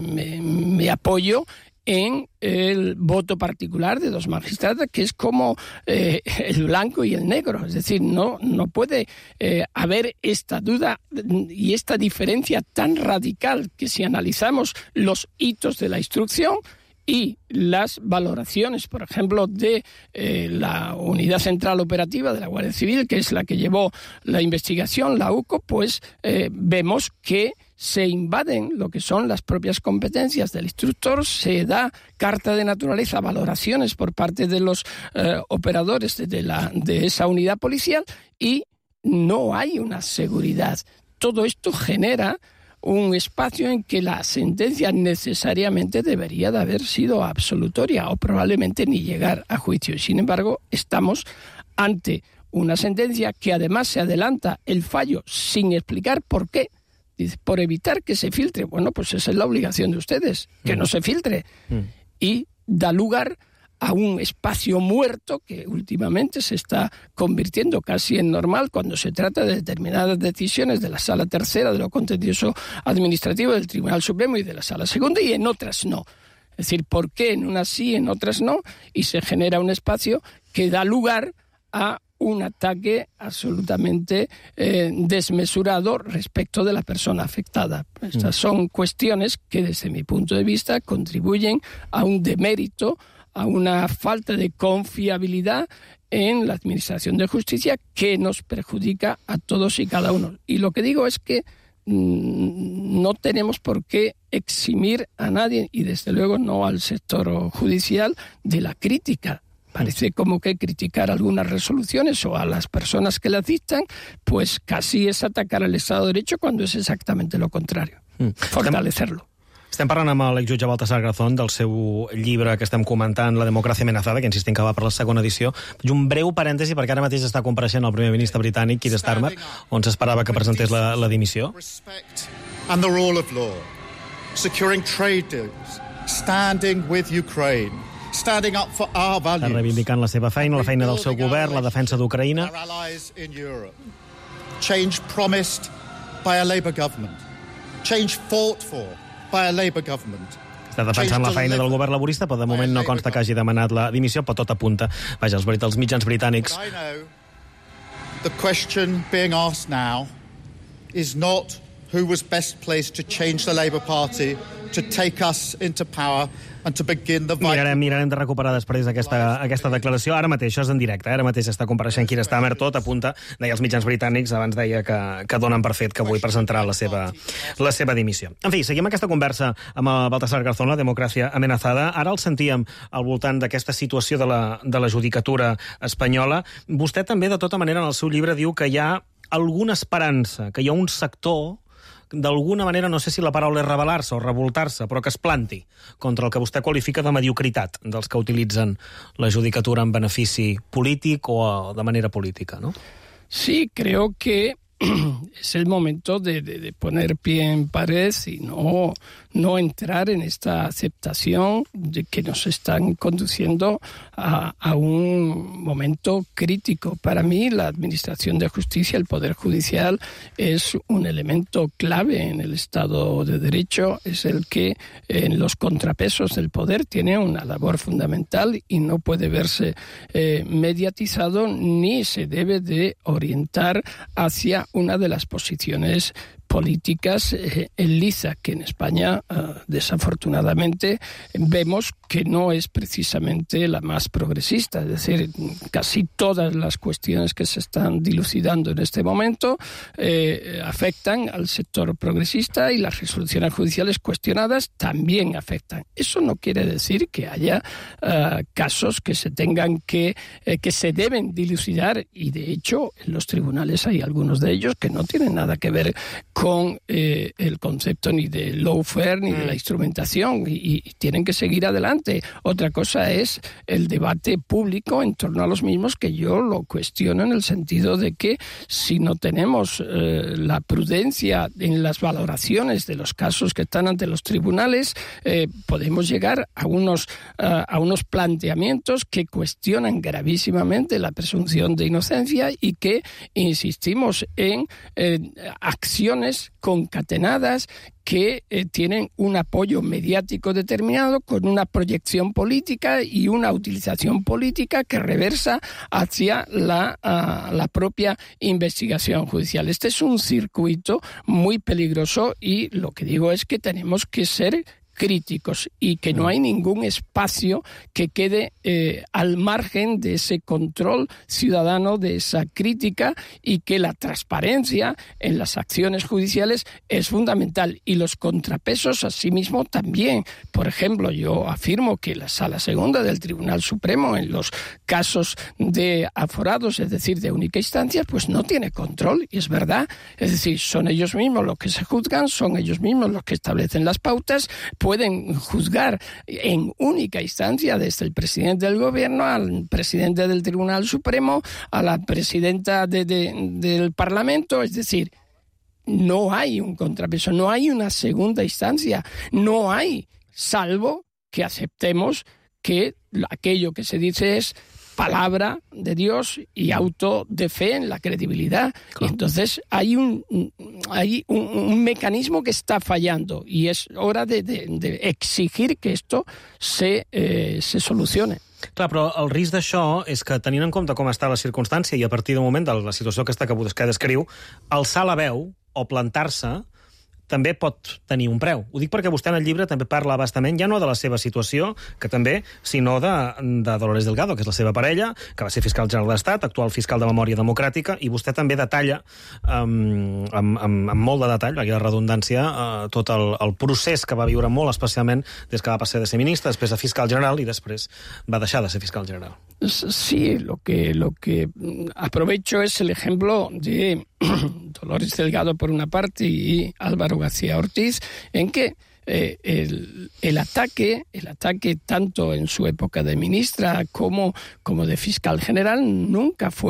me apoyo en el voto particular de dos magistradas, que es como el blanco y el negro. Es decir, no puede haber esta duda y esta diferencia tan radical, que si analizamos los hitos de la instrucción y las valoraciones, por ejemplo, de la Unidad Central Operativa de la Guardia Civil, que es la que llevó la investigación, la UCO, pues vemos que se invaden lo que son las propias competencias del instructor, se da carta de naturaleza, valoraciones por parte de los operadores de esa unidad policial, y no hay una seguridad. Todo esto genera un espacio en que la sentencia necesariamente debería de haber sido absolutoria o probablemente ni llegar a juicio. Y sin embargo, estamos ante una sentencia que además se adelanta el fallo sin explicar por qué. Dice, por evitar que se filtre. Bueno, pues esa es la obligación de ustedes, que no se filtre. Y da lugar a un espacio muerto que últimamente se está convirtiendo casi en normal cuando se trata de determinadas decisiones de la Sala Tercera de lo Contencioso Administrativo del Tribunal Supremo y de la Sala Segunda, y en otras no. Es decir, ¿por qué en unas sí, en otras no? Y se genera un espacio que da lugar a un ataque absolutamente desmesurado respecto de la persona afectada. Estas son cuestiones que, desde mi punto de vista, contribuyen a un demérito, a una falta de confiabilidad en la Administración de Justicia que nos perjudica a todos y cada uno. Y lo que digo es que no tenemos por qué eximir a nadie, y desde luego no al sector judicial, de la crítica. Parece como que criticar algunas resoluciones o a las personas que las dictan, pues casi es atacar al Estado de Derecho, cuando es exactamente lo contrario. Fortalecerlo. Estem parlant amb l'exjutge Baltasar Garzón del seu llibre que estem comentant, La democràcia amenazada, que insistim que va per la segona edició. I un breu parèntesi, perquè ara mateix està compareixent el primer ministre britànic, Keir Starmer, on s'esperava que presentés la dimissió. And the rule of law, securing trade deals, standing with Ukraine, standing up for our values. Està reivindicant la seva feina, la feina del seu govern, la defensa d'Ucraïna. Change promised by a Labour government. Change fought for by a Labour government. Està defensant la feina del govern laborista, però de moment no consta que hagi demanat la dimissió, però tot apunta. Vaja, els mitjans britànics... I know the question being asked now is not who was best placed to change the Labour Party, to take us into power and to begin the... Mirarem de recuperar després aquesta declaració. Ara mateix, això és en directe, ara mateix està compareixent Keir Starmer, tot apunta, deia els mitjans britànics, abans deia que donen per fet que avui presentarà la seva dimissió. En fi, seguim aquesta conversa amb el Baltasar Garzón, la democràcia amenazada. Ara el sentíem al voltant d'aquesta situació de la judicatura espanyola. Vostè també, de tota manera, en el seu llibre diu que hi ha alguna esperança, que hi ha un sector d'alguna manera, no sé si la paraula és rebel·lar-se o revoltar-se, però que es planti contra el que vostè qualifica de mediocritat dels que utilitzen la judicatura en benefici polític o de manera política, ¿no? Sí, creo que es el momento de poner pie en pared y no entrar en esta aceptación de que nos están conduciendo a un momento crítico. Para mí, la Administración de Justicia, el Poder Judicial, es un elemento clave en el Estado de Derecho, es el que en los contrapesos del poder tiene una labor fundamental y no puede verse mediatizado ni se debe de orientar hacia una de las posiciones políticas en liza, que en España desafortunadamente vemos que no es precisamente la más progresista. Es decir, casi todas las cuestiones que se están dilucidando en este momento afectan al sector progresista y las resoluciones judiciales cuestionadas también afectan. Eso no quiere decir que haya casos que se tengan que se deben dilucidar, y de hecho en los tribunales hay algunos de ellos que no tienen nada que ver con el concepto ni de lawfare ni de la instrumentación y tienen que seguir adelante. Otra cosa es el debate público en torno a los mismos, que yo lo cuestiono en el sentido de que si no tenemos la prudencia en las valoraciones de los casos que están ante los tribunales, podemos llegar a unos planteamientos que cuestionan gravísimamente la presunción de inocencia y que insistimos en acciones concatenadas que tienen un apoyo mediático determinado, con una proyección política y una utilización política que reversa hacia la propia investigación judicial. Este es un circuito muy peligroso y lo que digo es que tenemos que ser críticos y que no hay ningún espacio que quede al margen de ese control ciudadano, de esa crítica, y que la transparencia en las acciones judiciales es fundamental, y los contrapesos asimismo también. Por ejemplo, yo afirmo que la Sala Segunda del Tribunal Supremo en los casos de aforados, es decir, de única instancia, pues no tiene control, y es verdad. Es decir, son ellos mismos los que se juzgan, son ellos mismos los que establecen las pautas, pueden juzgar en única instancia desde el presidente del gobierno al presidente del Tribunal Supremo, a la presidenta del Parlamento. Es decir, no hay un contrapeso, no hay una segunda instancia, no hay, salvo que aceptemos que aquello que se dice es palabra de Dios y auto de fe en la credibilidad. Claro. Entonces hay un mecanismo que está fallando y es hora de exigir que esto se solucione. Clar, però el risc d'això és que, tenint en compte com està la circumstància i a partir del moment de la situació que descriu, alçar la veu o plantar-se també pot tenir un preu. Ho dic perquè vostè en el llibre també parla bastament, ja no de la seva situació, que també, sinó de Dolores Delgado, que és la seva parella, que va ser fiscal general d'Estat, actual fiscal de Memòria Democràtica, i vostè també detalla, amb molt de detall, aquí la redundància, tot el procés que va viure molt especialment des que va passar de ser ministre, després de fiscal general, i després va deixar de ser fiscal general. Sí, lo que aprovecho es el ejemplo de Dolores Delgado por una parte y Álvaro García Ortiz, en que el ataque tanto en su época de ministra como de fiscal general nunca fue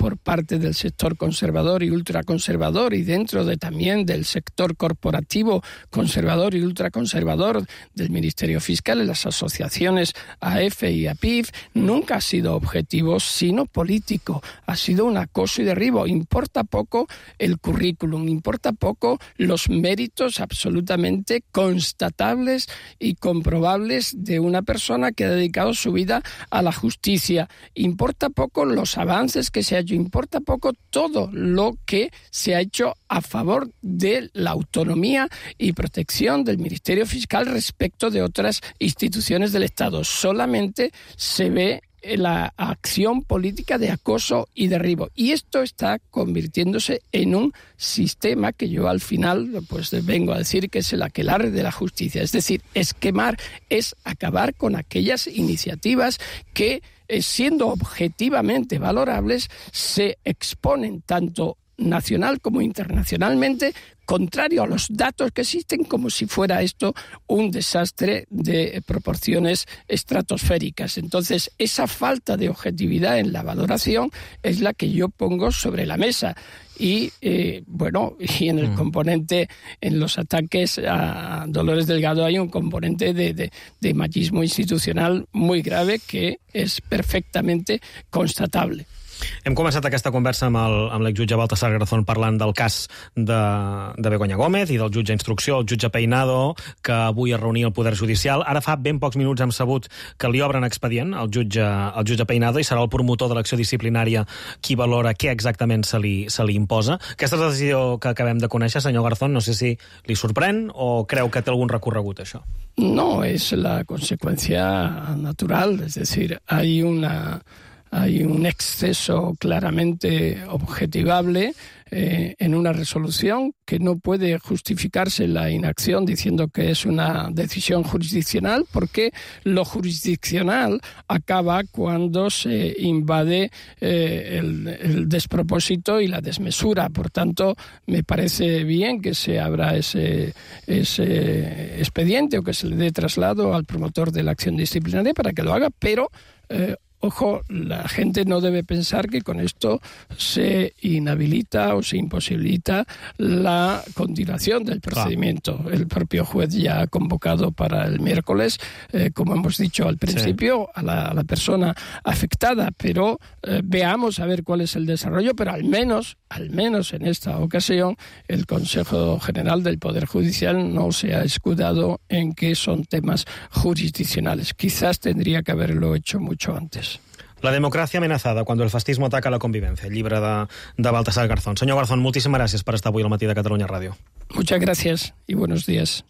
por parte del sector conservador y ultraconservador y dentro también del sector corporativo conservador y ultraconservador del Ministerio Fiscal y las asociaciones AF y APIF, nunca ha sido objetivo, sino político. Ha sido un acoso y derribo. Importa poco el currículum, importa poco los méritos absolutamente constatables y comprobables de una persona que ha dedicado su vida a la justicia. Importa poco los avances que se ha hecho, importa poco todo lo que se ha hecho a favor de la autonomía y protección del Ministerio Fiscal respecto de otras instituciones del Estado. Solamente se ve la acción política de acoso y derribo. Y esto está convirtiéndose en un sistema que yo al final pues vengo a decir que es el aquelarre de la justicia. Es decir, esquemar es acabar con aquellas iniciativas que, siendo objetivamente valorables, se exponen tanto nacional como internacionalmente, contrario a los datos que existen, como si fuera esto un desastre de proporciones estratosféricas. Entonces, esa falta de objetividad en la valoración es la que yo pongo sobre la mesa. Y, y en el componente, en los ataques a Dolores Delgado hay un componente de machismo institucional muy grave que es perfectamente constatable. Hem començat aquesta conversa amb l'exjutge Baltasar Garzón parlant del cas de Begoña Gómez i del jutge d'instrucció, el jutge Peinado, que avui es reunia al Poder Judicial. Ara fa ben pocs minuts hem sabut que li obren expedient al jutge Peinado i serà el promotor de l'acció disciplinària qui valora què exactament se li imposa. Aquesta és la decisió que acabem de conèixer, senyor Garzón. No sé si li sorprèn o creu que té algun recorregut, això. No, es la consecuencia natural. Es decir, hay un exceso claramente objetivable en una resolución que no puede justificarse la inacción diciendo que es una decisión jurisdiccional, porque lo jurisdiccional acaba cuando se invade el despropósito y la desmesura. Por tanto, me parece bien que se abra ese expediente o que se le dé traslado al promotor de la acción disciplinaria para que lo haga, pero ojo, la gente no debe pensar que con esto se inhabilita o se imposibilita la continuación del procedimiento. Claro. El propio juez ya ha convocado para el miércoles, como hemos dicho al principio, sí, a la persona afectada, pero veamos a ver cuál es el desarrollo, pero al menos en esta ocasión el Consejo General del Poder Judicial no se ha escudado en que son temas jurisdiccionales. Quizás tendría que haberlo hecho mucho antes. La democracia amenazada cuando el fascismo ataca la convivencia. El llibre de Baltasar Garzón. Senyor Garzón, moltíssimes gràcies per estar avui al matí de Catalunya Ràdio. Muchas gracias y buenos días.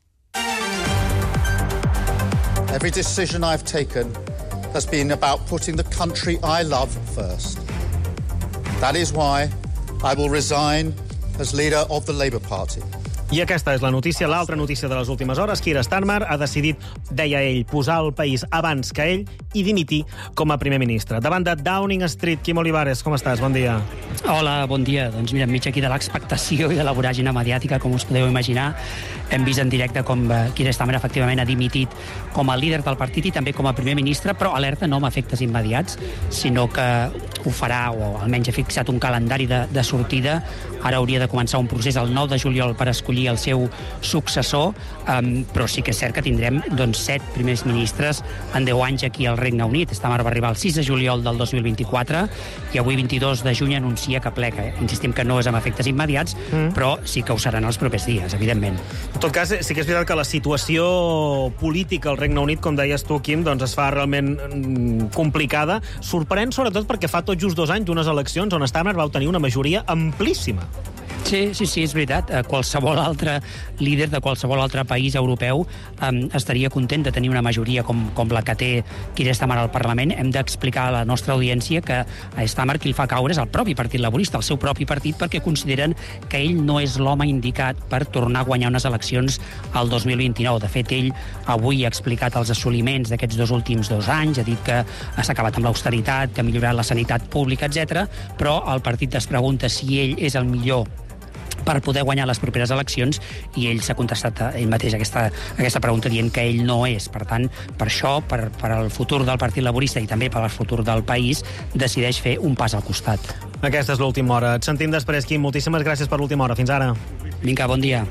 Every decision I've taken has been about putting the country I love first. That is why I will resign as leader of the Labour Party. I aquesta és la notícia, l'altra notícia de les últimes hores. Keir Starmer ha decidit, deia ell, posar el país abans que ell i dimitir com a primer ministre. Davant de Downing Street, Quim Olivares, com estàs? Bon dia. Hola, bon dia. Doncs mira, enmig aquí de l'expectació i de la voràgina mediàtica, com us podeu imaginar, hem vist en directe com Keir Starmer efectivament ha dimitit com a líder del partit i també com a primer ministre, però alerta, no amb efectes immediats, sinó que ho farà, o almenys ha fixat un calendari de sortida. Ara hauria de començar un procés el 9 de juliol per escollir el seu successor, però sí que és cert que tindrem 7 primers ministres en 10 anys aquí al Regne Unit. Starmer va arribar el 6 de juliol del 2024 i avui, 22 de juny, anuncia que plega. Insistim que no és amb efectes immediats, però sí que ho seran els propers dies, evidentment. En tot cas, sí que és veritat que la situació política al Regne Unit, com deies tu, Quim, doncs es fa realment complicada. Sorprèn, sobretot, perquè fa tot just 2 anys d'unes eleccions on Starmer va obtenir una majoria amplíssima. Sí, és veritat. Qualsevol altre líder de qualsevol altre país europeu estaria content de tenir una majoria com la que té Keir Starmer al Parlament. Hem d'explicar a la nostra audiència que a Starmer qui el fa caure és el propi Partit Laborista, el seu propi partit, perquè consideren que ell no és l'home indicat per tornar a guanyar unes eleccions al 2029. De fet, ell avui ha explicat els assoliments d'aquests 2 últims 2 anys, ha dit que s'ha acabat amb l'austeritat, que ha millorat la sanitat pública, etc. Però el partit es pregunta si ell és el millor per poder guanyar les properes eleccions, i ell s'ha contestat ell mateix aquesta pregunta dient que ell no és. Per tant, per això, per al futur del Partit Laborista i també per al futur del país, decideix fer un pas al costat. Aquesta és l'última hora. Et sentim després, Quim. Moltíssimes gràcies per l'última hora. Fins ara. Vinga, bon dia.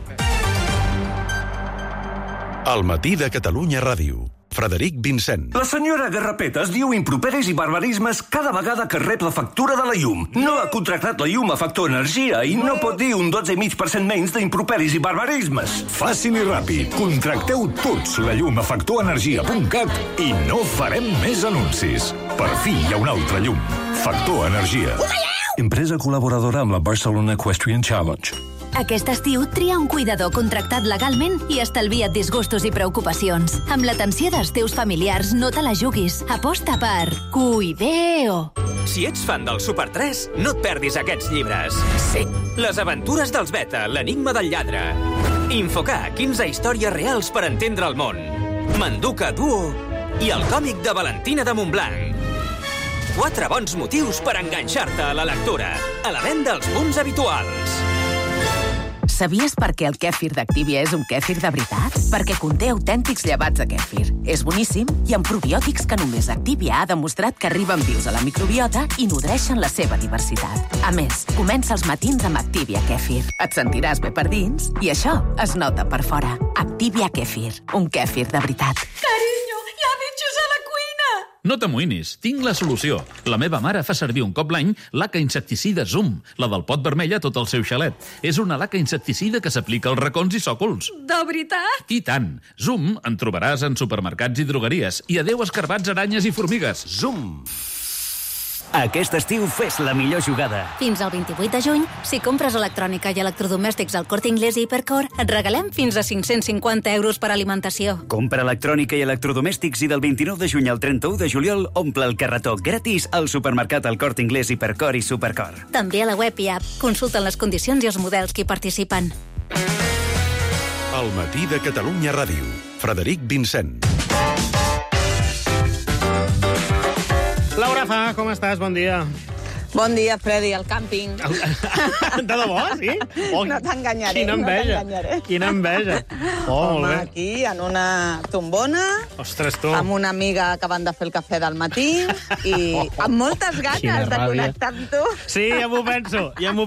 Al matí de Catalunya Ràdio. Frederic Vincent. La senyora Garrapetes diu improperis i barbarismes cada vegada que rep la factura de la llum. No ha contractat la llum a Factor Energia i no pot dir un 12,5% menys d'improperis i barbarismes. Fàcil i ràpid. Contracteu tots la llum a factorenergia.cat i no farem més anuncis. Per fi hi ha una altra llum. Factor Energia. Empresa col·laboradora amb la Barcelona Equestrian Challenge. Aquest estiu tria un cuidador contractat legalment i estalvia't disgustos i preocupacions. Amb l'atenció dels teus familiars, no te la juguis. Aposta per Cuideo. Si ets fan del Super 3, no et perdis aquests llibres. Sí. Les aventures dels Beta, l'enigma del lladre. Infocar, 15 històries reals per entendre el món. Manduca Duo i el còmic de Valentina de Montblanc. 4 bons motius per enganxar-te a la lectura. A la venda als punts habituals. Sabies per què el kèfir d'Activia és un kèfir de veritat? Perquè conté autèntics llevats de kèfir. És boníssim i amb probiòtics que només Activia ha demostrat que arriben vius a la microbiota i nodreixen la seva diversitat. A més, comença els matins amb Activia Kèfir. Et sentiràs bé per dins i això es nota per fora. Activia Kèfir, un kèfir de veritat. Carinyo, hi ha bitxos a la cuina! No t'amoïnis, tinc la solució. La meva mare fa servir un cop l'any laca insecticida Zoom, la del pot vermell a tot el seu xalet. És una laca insecticida que s'aplica als racons i sòcols. De veritat? I tant! Zoom en trobaràs en supermercats i drogueries. I adéu escarbats, aranyes i formigues. Zoom! Aquest estiu fes la millor jugada. Fins al 28 de juny, si compres electrònica i electrodomèstics al Corte Inglés i Hipercor, et regalem fins a 550 euros per alimentació. Compra electrònica i electrodomèstics i del 29 de juny al 31 de juliol omple el carretó gratis al supermercat al Corte Inglés, Hipercor i Supercor. També a la web i app. Consulten les condicions i els models que hi participen. Al matí de Catalunya Ràdio. Frederic Vincent. Laura Fa, com estàs? Bon dia. Bon dia, Freddy, al càmping. De debò, sí? Oh, no t'enganyaré. Quina enveja. Quina enveja. Home, aquí, en una tombona. Ostres, tu. Amb una amiga acabant de fer el cafè del matí i amb moltes ganes de connectar amb tu. Sí, ja m'ho penso.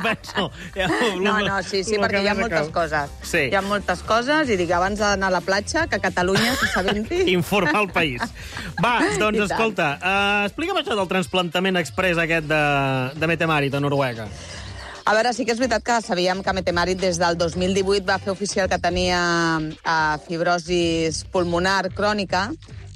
No, sí, perquè hi ha moltes coses. Sí. Hi ha moltes coses i dic, abans d'anar a la platja, que Catalunya s'assabenti. Informar el país. Va, doncs escolta, explica'm això del trasplantament express aquest de Mette-Marit a Noruega. A veure, sí que és veritat que sabíem que Mette-Marit des del 2018 va fer oficial que tenia fibrosis pulmonar crònica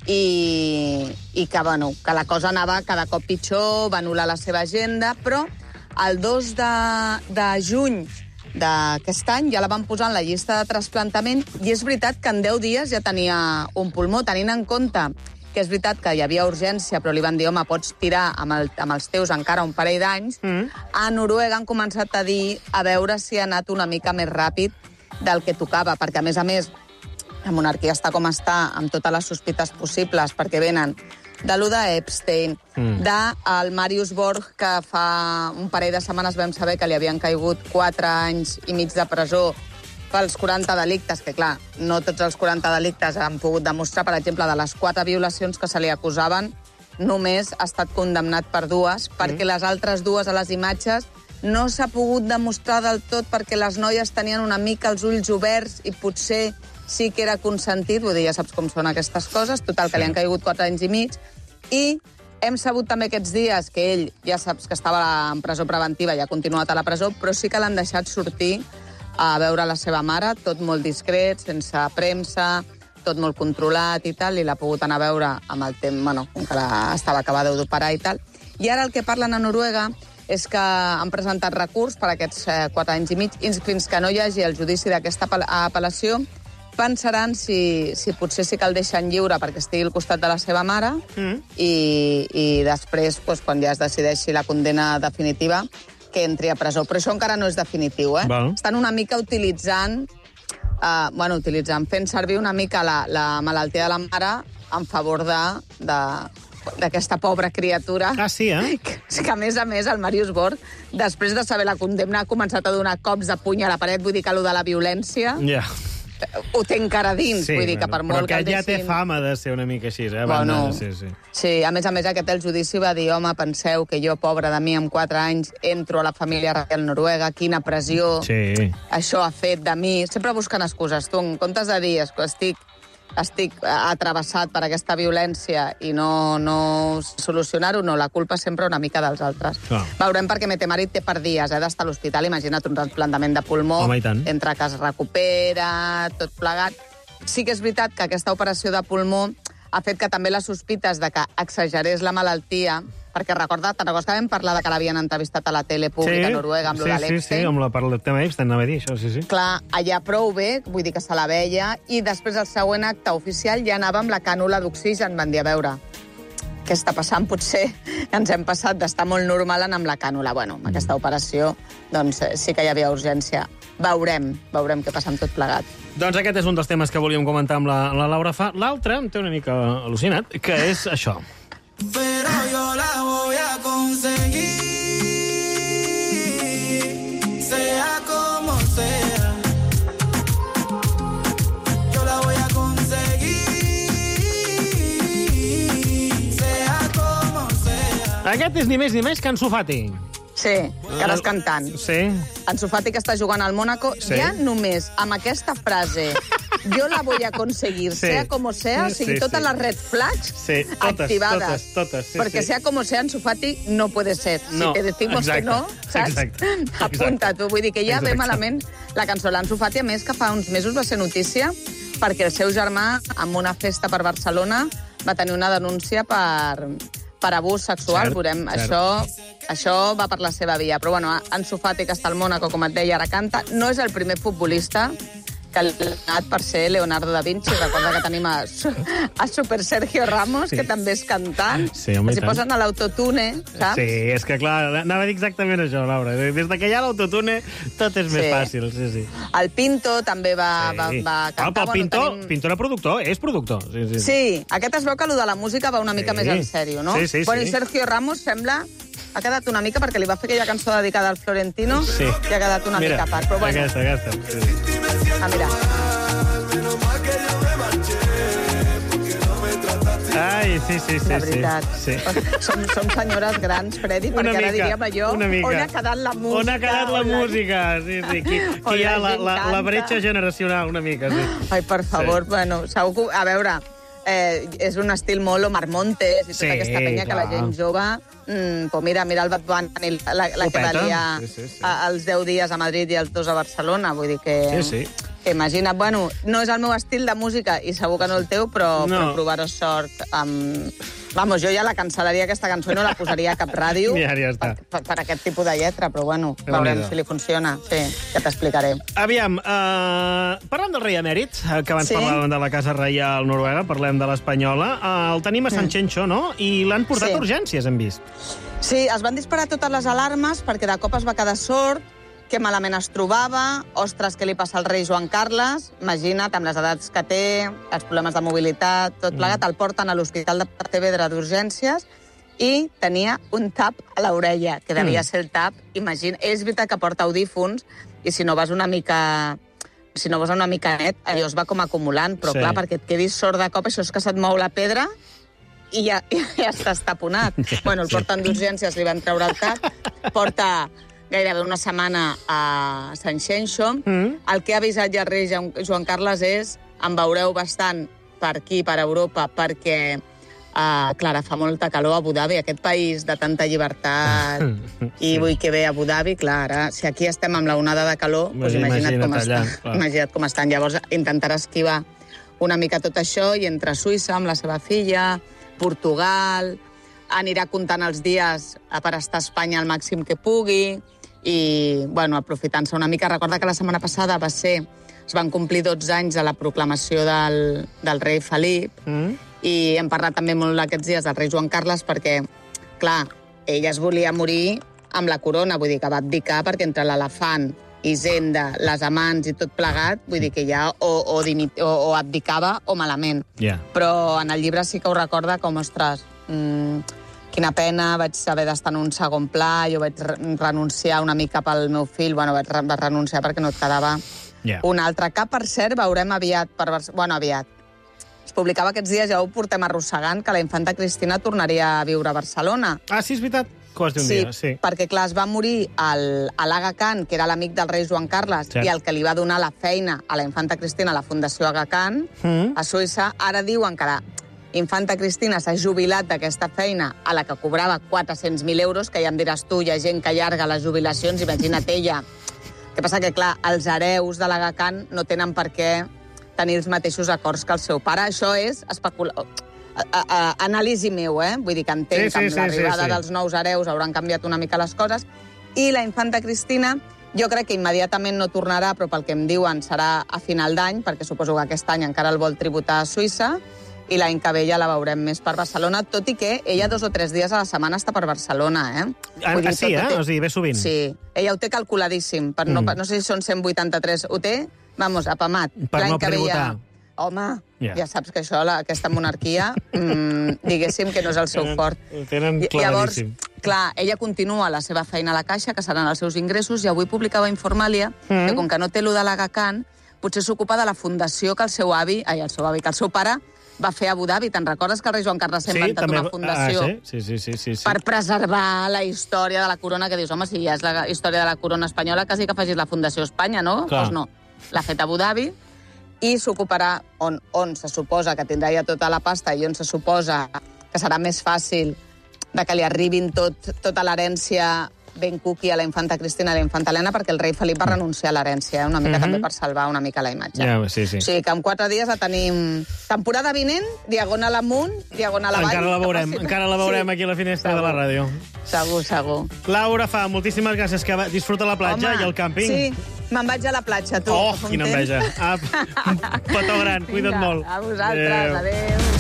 i que, bueno, que la cosa anava cada cop pitjor, va anul·lar la seva agenda, però el 2 de juny d'aquest any ja la van posar en la llista de trasplantament i és veritat que en 10 dies ja tenia un pulmó, tenint en compte que és veritat que hi havia urgència, però li van dir, home, pots tirar amb els teus encara un parell d'anys. A Noruega han començat a dir a veure si ha anat una mica més ràpid del que tocava, perquè, a més, la monarquia està com està, amb totes les sospites possibles, perquè venen de lo d'Epstein, del Marius Borg, que fa un parell de setmanes vam saber que li havien caigut 4 anys i mig de presó pels 40 delictes, que clar, no tots els 40 delictes han pogut demostrar. Per exemple, de les 4 violacions que se li acusaven, només ha estat condemnat per 2, perquè les altres 2 a les imatges no s'ha pogut demostrar del tot perquè les noies tenien una mica els ulls oberts i potser sí que era consentit, vull dir, ja saps com són aquestes coses, total, que li han caigut 4 anys i mig, i hem sabut també aquests dies que ell, ja saps que estava en presó preventiva i ha continuat a la presó, però sí que l'han deixat sortir a veure la seva mare, tot molt discret, sense premsa, tot molt controlat i tal, i l'ha pogut anar a veure amb el temps, bueno, encara estava acabada d'operar i tal. I ara el que parlen a Noruega és que han presentat recurs per aquests 4 anys i mig, i fins que no hi hagi el judici d'aquesta apel·lació, pensaran si potser sí que el deixen lliure perquè estigui al costat de la seva mare i després, quan ja es decideixi la condena definitiva, que entri a presó. Però això encara no és definitiu, eh? Val. Estan una mica utilitzant, fent servir una mica la malaltia de la mare en favor de d'aquesta pobra criatura. Ah, sí, eh? Que, a més, el Màrius Bort, després de saber la condemna, ha començat a donar cops de puny a la paret, vull dir que allò de la violència... Ja. Ho té encara dins, vull dir que per molt que el ja té deixin... fama de ser una mica així, eh? Bueno, sí, a més, aquest el judici va dir, home, penseu que jo, pobra de mi, amb 4 anys, entro a la família reial noruega, quina pressió, això ha fet de mi... Sempre busquen excuses. Tu, en comptes de dir, estic atrevessat per aquesta violència i no solucionar-ho, no, la culpa sempre una mica dels altres. Veurem perquè Mette Marit té per dies d'estar a l'hospital, imagina't un trasplantament de pulmó, entre que es recupera, tot plegat. Sí que és veritat que aquesta operació de pulmó ha fet que també les sospites de que exagerés la malaltia, perquè te'n recordes que vam parlar de que l'havien entrevistat a la tele pública noruega amb l'Epstein? Sí, amb el tema Epstein, anava a dir això, sí. Clar, allà prou bé, vull dir que se la veia, i després el següent acte oficial ja anava amb la cànula d'oxigen. Van dir, a veure, què està passant? Potser ens hem passat d'estar molt normal amb la cànula. Bueno, amb aquesta operació, doncs sí que hi havia urgència. Veurem què passa amb tot plegat. Doncs aquest és un dels temes que volíem comentar amb la Laura Fa. L'altre em té una mica al·lucinat, que és això. Pero yo la voy a conseguir, sea como sea. Yo la voy a conseguir, sea como sea. Aquest és ni més ni menys que Ansu Fati. Sí, que ara és cantant. Sí. Ansu Fati, que està jugant al Mónaco, ja només amb aquesta frase, yo la voy a conseguir, sea como sea, o sigui, totes les red flags activades. Totes, perquè sea como sea, Ansu Fati no puede ser. Si te decimos que no, saps? Apunta tu. Vull dir que ja ve malament la cançó. L'Ansu Fati, a més, que fa uns mesos va ser notícia perquè el seu germà, en una festa per Barcelona, va tenir una denúncia per abús sexual. Veurem, això va per la seva via. Però, bueno, Ansu Fati, que està al Mónaco, com et deia, ara canta. No és el primer futbolista que ha anat per ser Leonardo da Vinci. Recorda que tenim a Super Sergio Ramos, que també és cantant. Sí, home, si posen a l'autotune, saps? Sí, és que, clar, anava a dir exactament això, Laura. Des que hi ha l'autotune, tot és més fàcil. Sí. El Pinto també va cantar. El Pinto era productor, és productor. Sí, aquest es veu que allò de la música va una mica més en sèrio, no? Sí. Bueno, i Sergio Ramos sembla... Ha quedat una mica, perquè li va fer aquella cançó dedicada al Florentino, i ha quedat una mica a part. Però bueno. Aquesta. Sí. Ah, mira. Ai, sí. La veritat. Sí. Som senyores grans, Freddy, perquè ara diríem allò, on ha quedat la música? On ha quedat la música? Sí. Aquí hi ha la bretxa generacional, una mica, sí. Ai, per favor, bueno, segur que... A veure... és un estil molt Omar Montes i tota aquesta penya que la gent jove... Pues mira el Bad Bunny, la que valia els 10 dies a Madrid i els 2 a Barcelona. Vull dir que... Imagina't, bueno, no és el meu estil de música i segur que no el teu, però provar-ho sort amb... Vamos, jo ja la cancel·laria aquesta cançó i no la posaria a cap ràdio per aquest tipus de lletra, però bueno, veurem si li funciona. Sí, ja t'explicaré. Aviam, parlem del rei emèrit, que abans parlàvem de la Casa Reial Noruega, parlem de l'espanyola. El tenim a Sanxenxo, no? I l'han portat a urgències, hem vist. Sí, es van disparar totes les alarmes perquè de cop es va quedar sord, que malament es trobava, ostres, què li passa al rei Joan Carles, imagina't, amb les edats que té, els problemes de mobilitat, tot plegat, el porten a l'Hospital de Pontevedra d'Urgències i tenia un tap a l'orella, que devia ser el tap, imagina, és veritat que porta audífons i si no vas una mica net, allò es va com acumulant, però clar, perquè et quedis sord de cop, això és que se't mou la pedra i ja estàs taponat. Bueno, el porten d'urgències, li van treure el tap, porta gairebé una setmana a Sanxenxo. El que ha avisat ja el rei Joan Carles és em veureu bastant per aquí, per Europa, perquè, clar, fa molta calor a Abu Dhabi, aquest país de tanta llibertat, i vull que ve a Abu Dhabi, clar, ara, si aquí estem amb la onada de calor, doncs imagina't com estan. Llavors intentarà esquivar una mica tot això, i entre Suïssa, amb la seva filla, Portugal, anirà comptant els dies per estar a Espanya al màxim que pugui, i, bueno, aprofitant-se una mica. Recorda que la setmana passada es van complir 12 anys de la proclamació del rei Felip, i hem parlat també molt aquests dies del rei Joan Carles perquè, clar, ell es volia morir amb la corona, vull dir que va abdicar perquè entre l'elefant, Hisenda, les amants i tot plegat, vull dir que ja o abdicava o malament. Però en el llibre sí que ho recorda com, ostres, quina pena, vaig haver d'estar en un segon pla, jo vaig renunciar una mica pel meu fill, vaig renunciar perquè no et quedava un altre. Que, per cert, veurem aviat, aviat. Es publicava aquests dies, ja ho portem arrossegant, que la infanta Cristina tornaria a viure a Barcelona. Ah, sí, és veritat? Sí, perquè, clar, es va morir l'Aga Khan, que era l'amic del rei Joan Carles, i el que li va donar la feina a la infanta Cristina a la Fundació Aga Khan, a Suïssa. Ara diuen que la infanta Cristina s'ha jubilat d'aquesta feina a la que cobrava 400.000 euros, que ja em diràs tu, hi ha gent que allarga les jubilacions, imagina't ella. El que passa que, clar, els hereus de l'Aga Khan no tenen per què tenir els mateixos acords que el seu pare. Això és anàlisi meu, Vull dir que entenc que amb l'arribada dels nous hereus hauran canviat una mica les coses. I la infanta Cristina, jo crec que immediatament no tornarà, però pel que em diuen serà a final d'any, perquè suposo que aquest any encara el vol tributar a Suïssa, i l'any que ve ja la veurem més per Barcelona, tot i que ella 2 o 3 dies a la setmana està per Barcelona, Sí, O sigui, ve sovint. Sí, ella ho té calculadíssim. No sé si són 183, ho té, apamat. Per no tributar. Home, ja saps que això, aquesta monarquia, diguéssim que no és el seu fort. Ho tenen claríssim. Llavors, clar, ella continua la seva feina a la Caixa, que seran els seus ingressos, i avui publicava Informàlia que com que no té lo de l'Aga Khan, potser s'ocupa de la fundació que el seu pare va fer a Abu Dhabi. Te'n recordes que el rei Joan Carles s'ha inventat una fundació per preservar la història de la corona, que dius, home, si ja és la història de la corona espanyola, quasi que facis la Fundació Espanya, no? Doncs no. L'ha fet a Abu Dhabi i s'ocuparà on se suposa que tindrà ja tota la pasta i on se suposa que serà més fàcil de que li arribin tota l'herència ben cuqui a la infanta Cristina i a la infanta Helena, perquè el rei Felip va renunciar a l'herència, una mica també per salvar una mica la imatge. Sí. O sigui que en 4 dies la tenim temporada vinent, diagonal amunt, diagonal avall. Encara la veurem aquí a la finestra de la ràdio. Segur. Laura Fa, moltíssimes gràcies. Que disfruta la platja i el càmping. Sí, me'n vaig a la platja, tu. Oh, quina enveja. Un petó gran, cuida't molt. A vosaltres, adéu.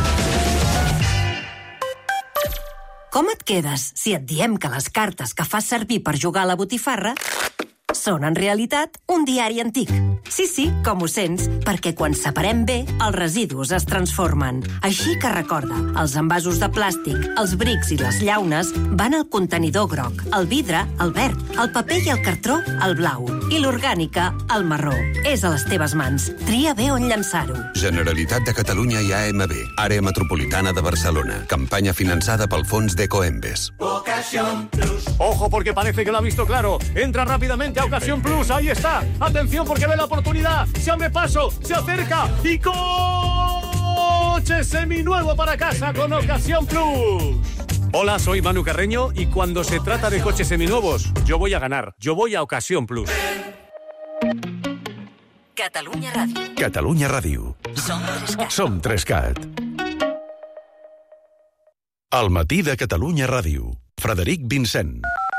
Com et quedes si et diem que les cartes que fas servir per jugar a la botifarra són en realitat un diari antic? Sí, com ho sents, perquè quan separem bé, els residus es transformen. Així que recorda, els envasos de plàstic, els brics i les llaunes van al contenidor groc, el vidre, el verd, el paper i el cartró, el blau, i l'orgànica, el marró. És a les teves mans. Tria bé on llançar-ho. Generalitat de Catalunya i AMB, Àrea Metropolitana de Barcelona. Campanya finançada pel fons d'Ecoembes. Ocasión Plus. Ojo, porque parece que lo ha visto claro. Entra rápidamente a Ocasión Plus. Ahí está. Atención, porque ve la oportunidad. Se abre paso, se acerca y coche seminuevo para casa con Ocasión Plus. Hola, soy Manu Carreño y cuando se trata de coches seminuevos, yo voy a ganar. Yo voy a Ocasión Plus. Catalunya Ràdio. Catalunya Ràdio. Som 3CAT. Al matí de Catalunya Ràdio. Frederic Vincent.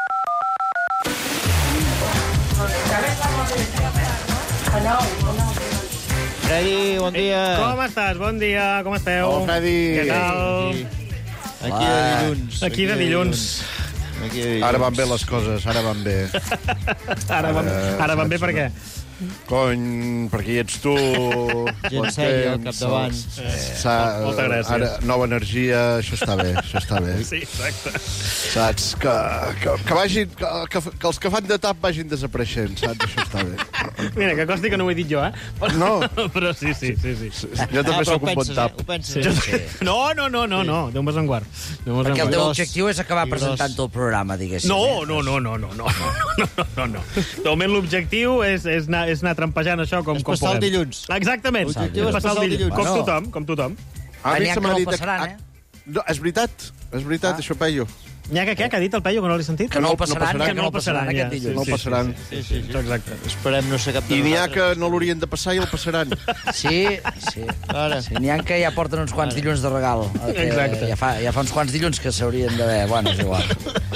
Fredi, bon dia. Com estàs? Bon dia, com esteu? Oh, Fredi. Què tal? Aquí de dilluns. Aquí de dilluns. Ara van bé les coses, ara van bé. Ara van bé per què? Cony, perquè hi ets tu. Gent sèria al capdavant. Moltes gràcies. Ara, nova energia, això està bé, això està bé. Sí, exacte. Saps? Que vagin, que els que fan de tap vagin desapareixent, saps? Això està bé. Mira, que costi que no ho he dit jo, No. Però sí. Jo també soc un bon tap. No, Déu me'n guard. Perquè el teu objectiu és acabar presentant el programa, diguéssim. No. De moment l'objectiu és anar trampejant això com puguem. Passar el dilluns. Exactament. L'objectiu és passar el dilluns. Com tothom. A mi se m'ha dit... No, és veritat, això, Peyu. N'hi ha què ha dit el Peyu, que no l'he sentit? Que no el passaran aquest dilluns. No el passaran. Sí, exacte. Esperem no ser cap de... I n'hi ha que no l'haurien de passar i el passaran. Sí. N'hi ha que ja porten uns quants dilluns de regal. Exacte. Ja fa uns quants dilluns que s'haurien d'haver... Bueno, és igual.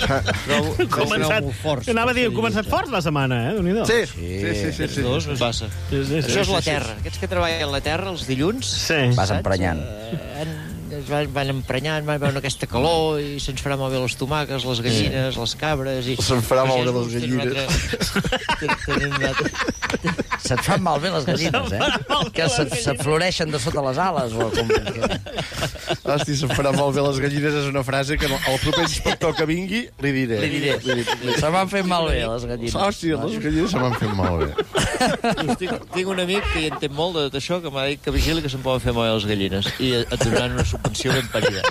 Anava a dir, ha començat fort la setmana, Déu-n'hi-do. Sí. Passa. Això és la terra. Aquests que treballen la terra, els dilluns... Vas emprenyant. Van emprenyant, van veure aquesta calor i se'ns farà molt bé les tomaques, les gallines, les cabres... Se'ns farà molt bé les gallines. Se't fan malbé les gallines, Que se't floreixen de sota les ales, o com... Hosti, se'm farà malbé les gallines és una frase que al proper inspector que vingui li diré. Se m'han fet malbé, les gallines. Hòstia, les gallines se m'han fet malbé. Tinc un amic que hi entén molt d'això, que m'ha dit que vigili que se'n poden fer malbé les gallines i et donaran una subvenció ben parida.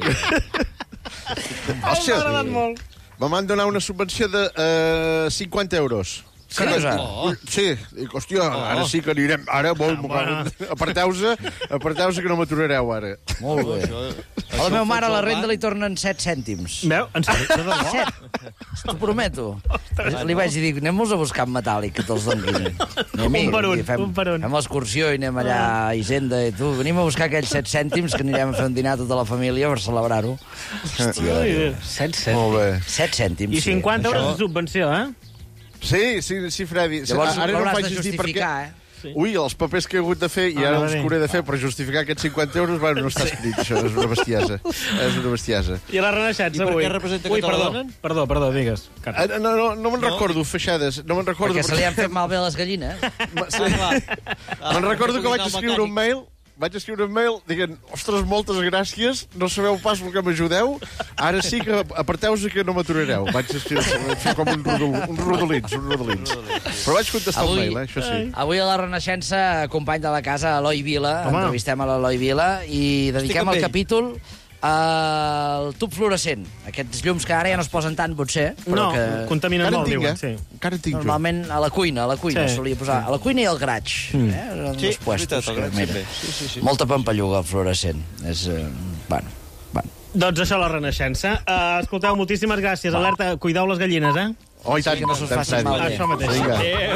Hòstia, me van donar una subvenció de 50 euros. Sí, dic, hòstia, ara sí que anirem. Ara, aparteu-se que no m'aturareu, ara. Molt bé. A la meva mare la renda li tornen 7 cèntims. Veu? En sèrio? 7. T'ho prometo. Li vaig dir, anem-los a buscar en metàl·lic, que te'ls donin. Un per un. Fem l'excursió i anem allà a Hisenda i tu. Venim a buscar aquells 7 cèntims que anirem a fer un dinar a tota la família per celebrar-ho. Hòstia. 7 cèntims. Molt bé. 7 cèntims, I 50 euros de subvenció, Sí, Freddy. Llavors ara l'hauràs de justificar, Ui, els papers que he hagut de fer, i ara els que hauré de fer per justificar aquests 50 euros, no està escrit, això és una bestiesa. És una bestiesa. I la Renaixença, avui? I per què representa que te la donen? Perdó, digues. No me'n recordo, Feixades, no me'n recordo. Perquè se li han fet malbé les gallines. Me'n recordo que vaig escriure un mail dient, ostres, moltes gràcies, no sabeu pas el que m'ajudeu, ara sí que aparteu-se que no m'aturareu. Vaig fer com uns rodolins. Però vaig contestar el mail, això sí. Avui a la Renaixença, company de la casa, Eloi Vila, entrevistem a l'Eloi Vila i dediquem el capítol al tub fluorescent. Aquests llums que ara ja no es posen tant, potser, però que... contaminen molt, diuen. Encara en tinc jo. Normalment a la cuina solia posar. A la cuina i al graig. Dos puestos. Molta pampalluga, el fluorescent. És... Bueno. Doncs això, la Renaixença. Escolteu, moltíssimes gràcies. Alerta, cuideu les gallines, Oh, i tant, que no se'ls facin malbé. Això mateix.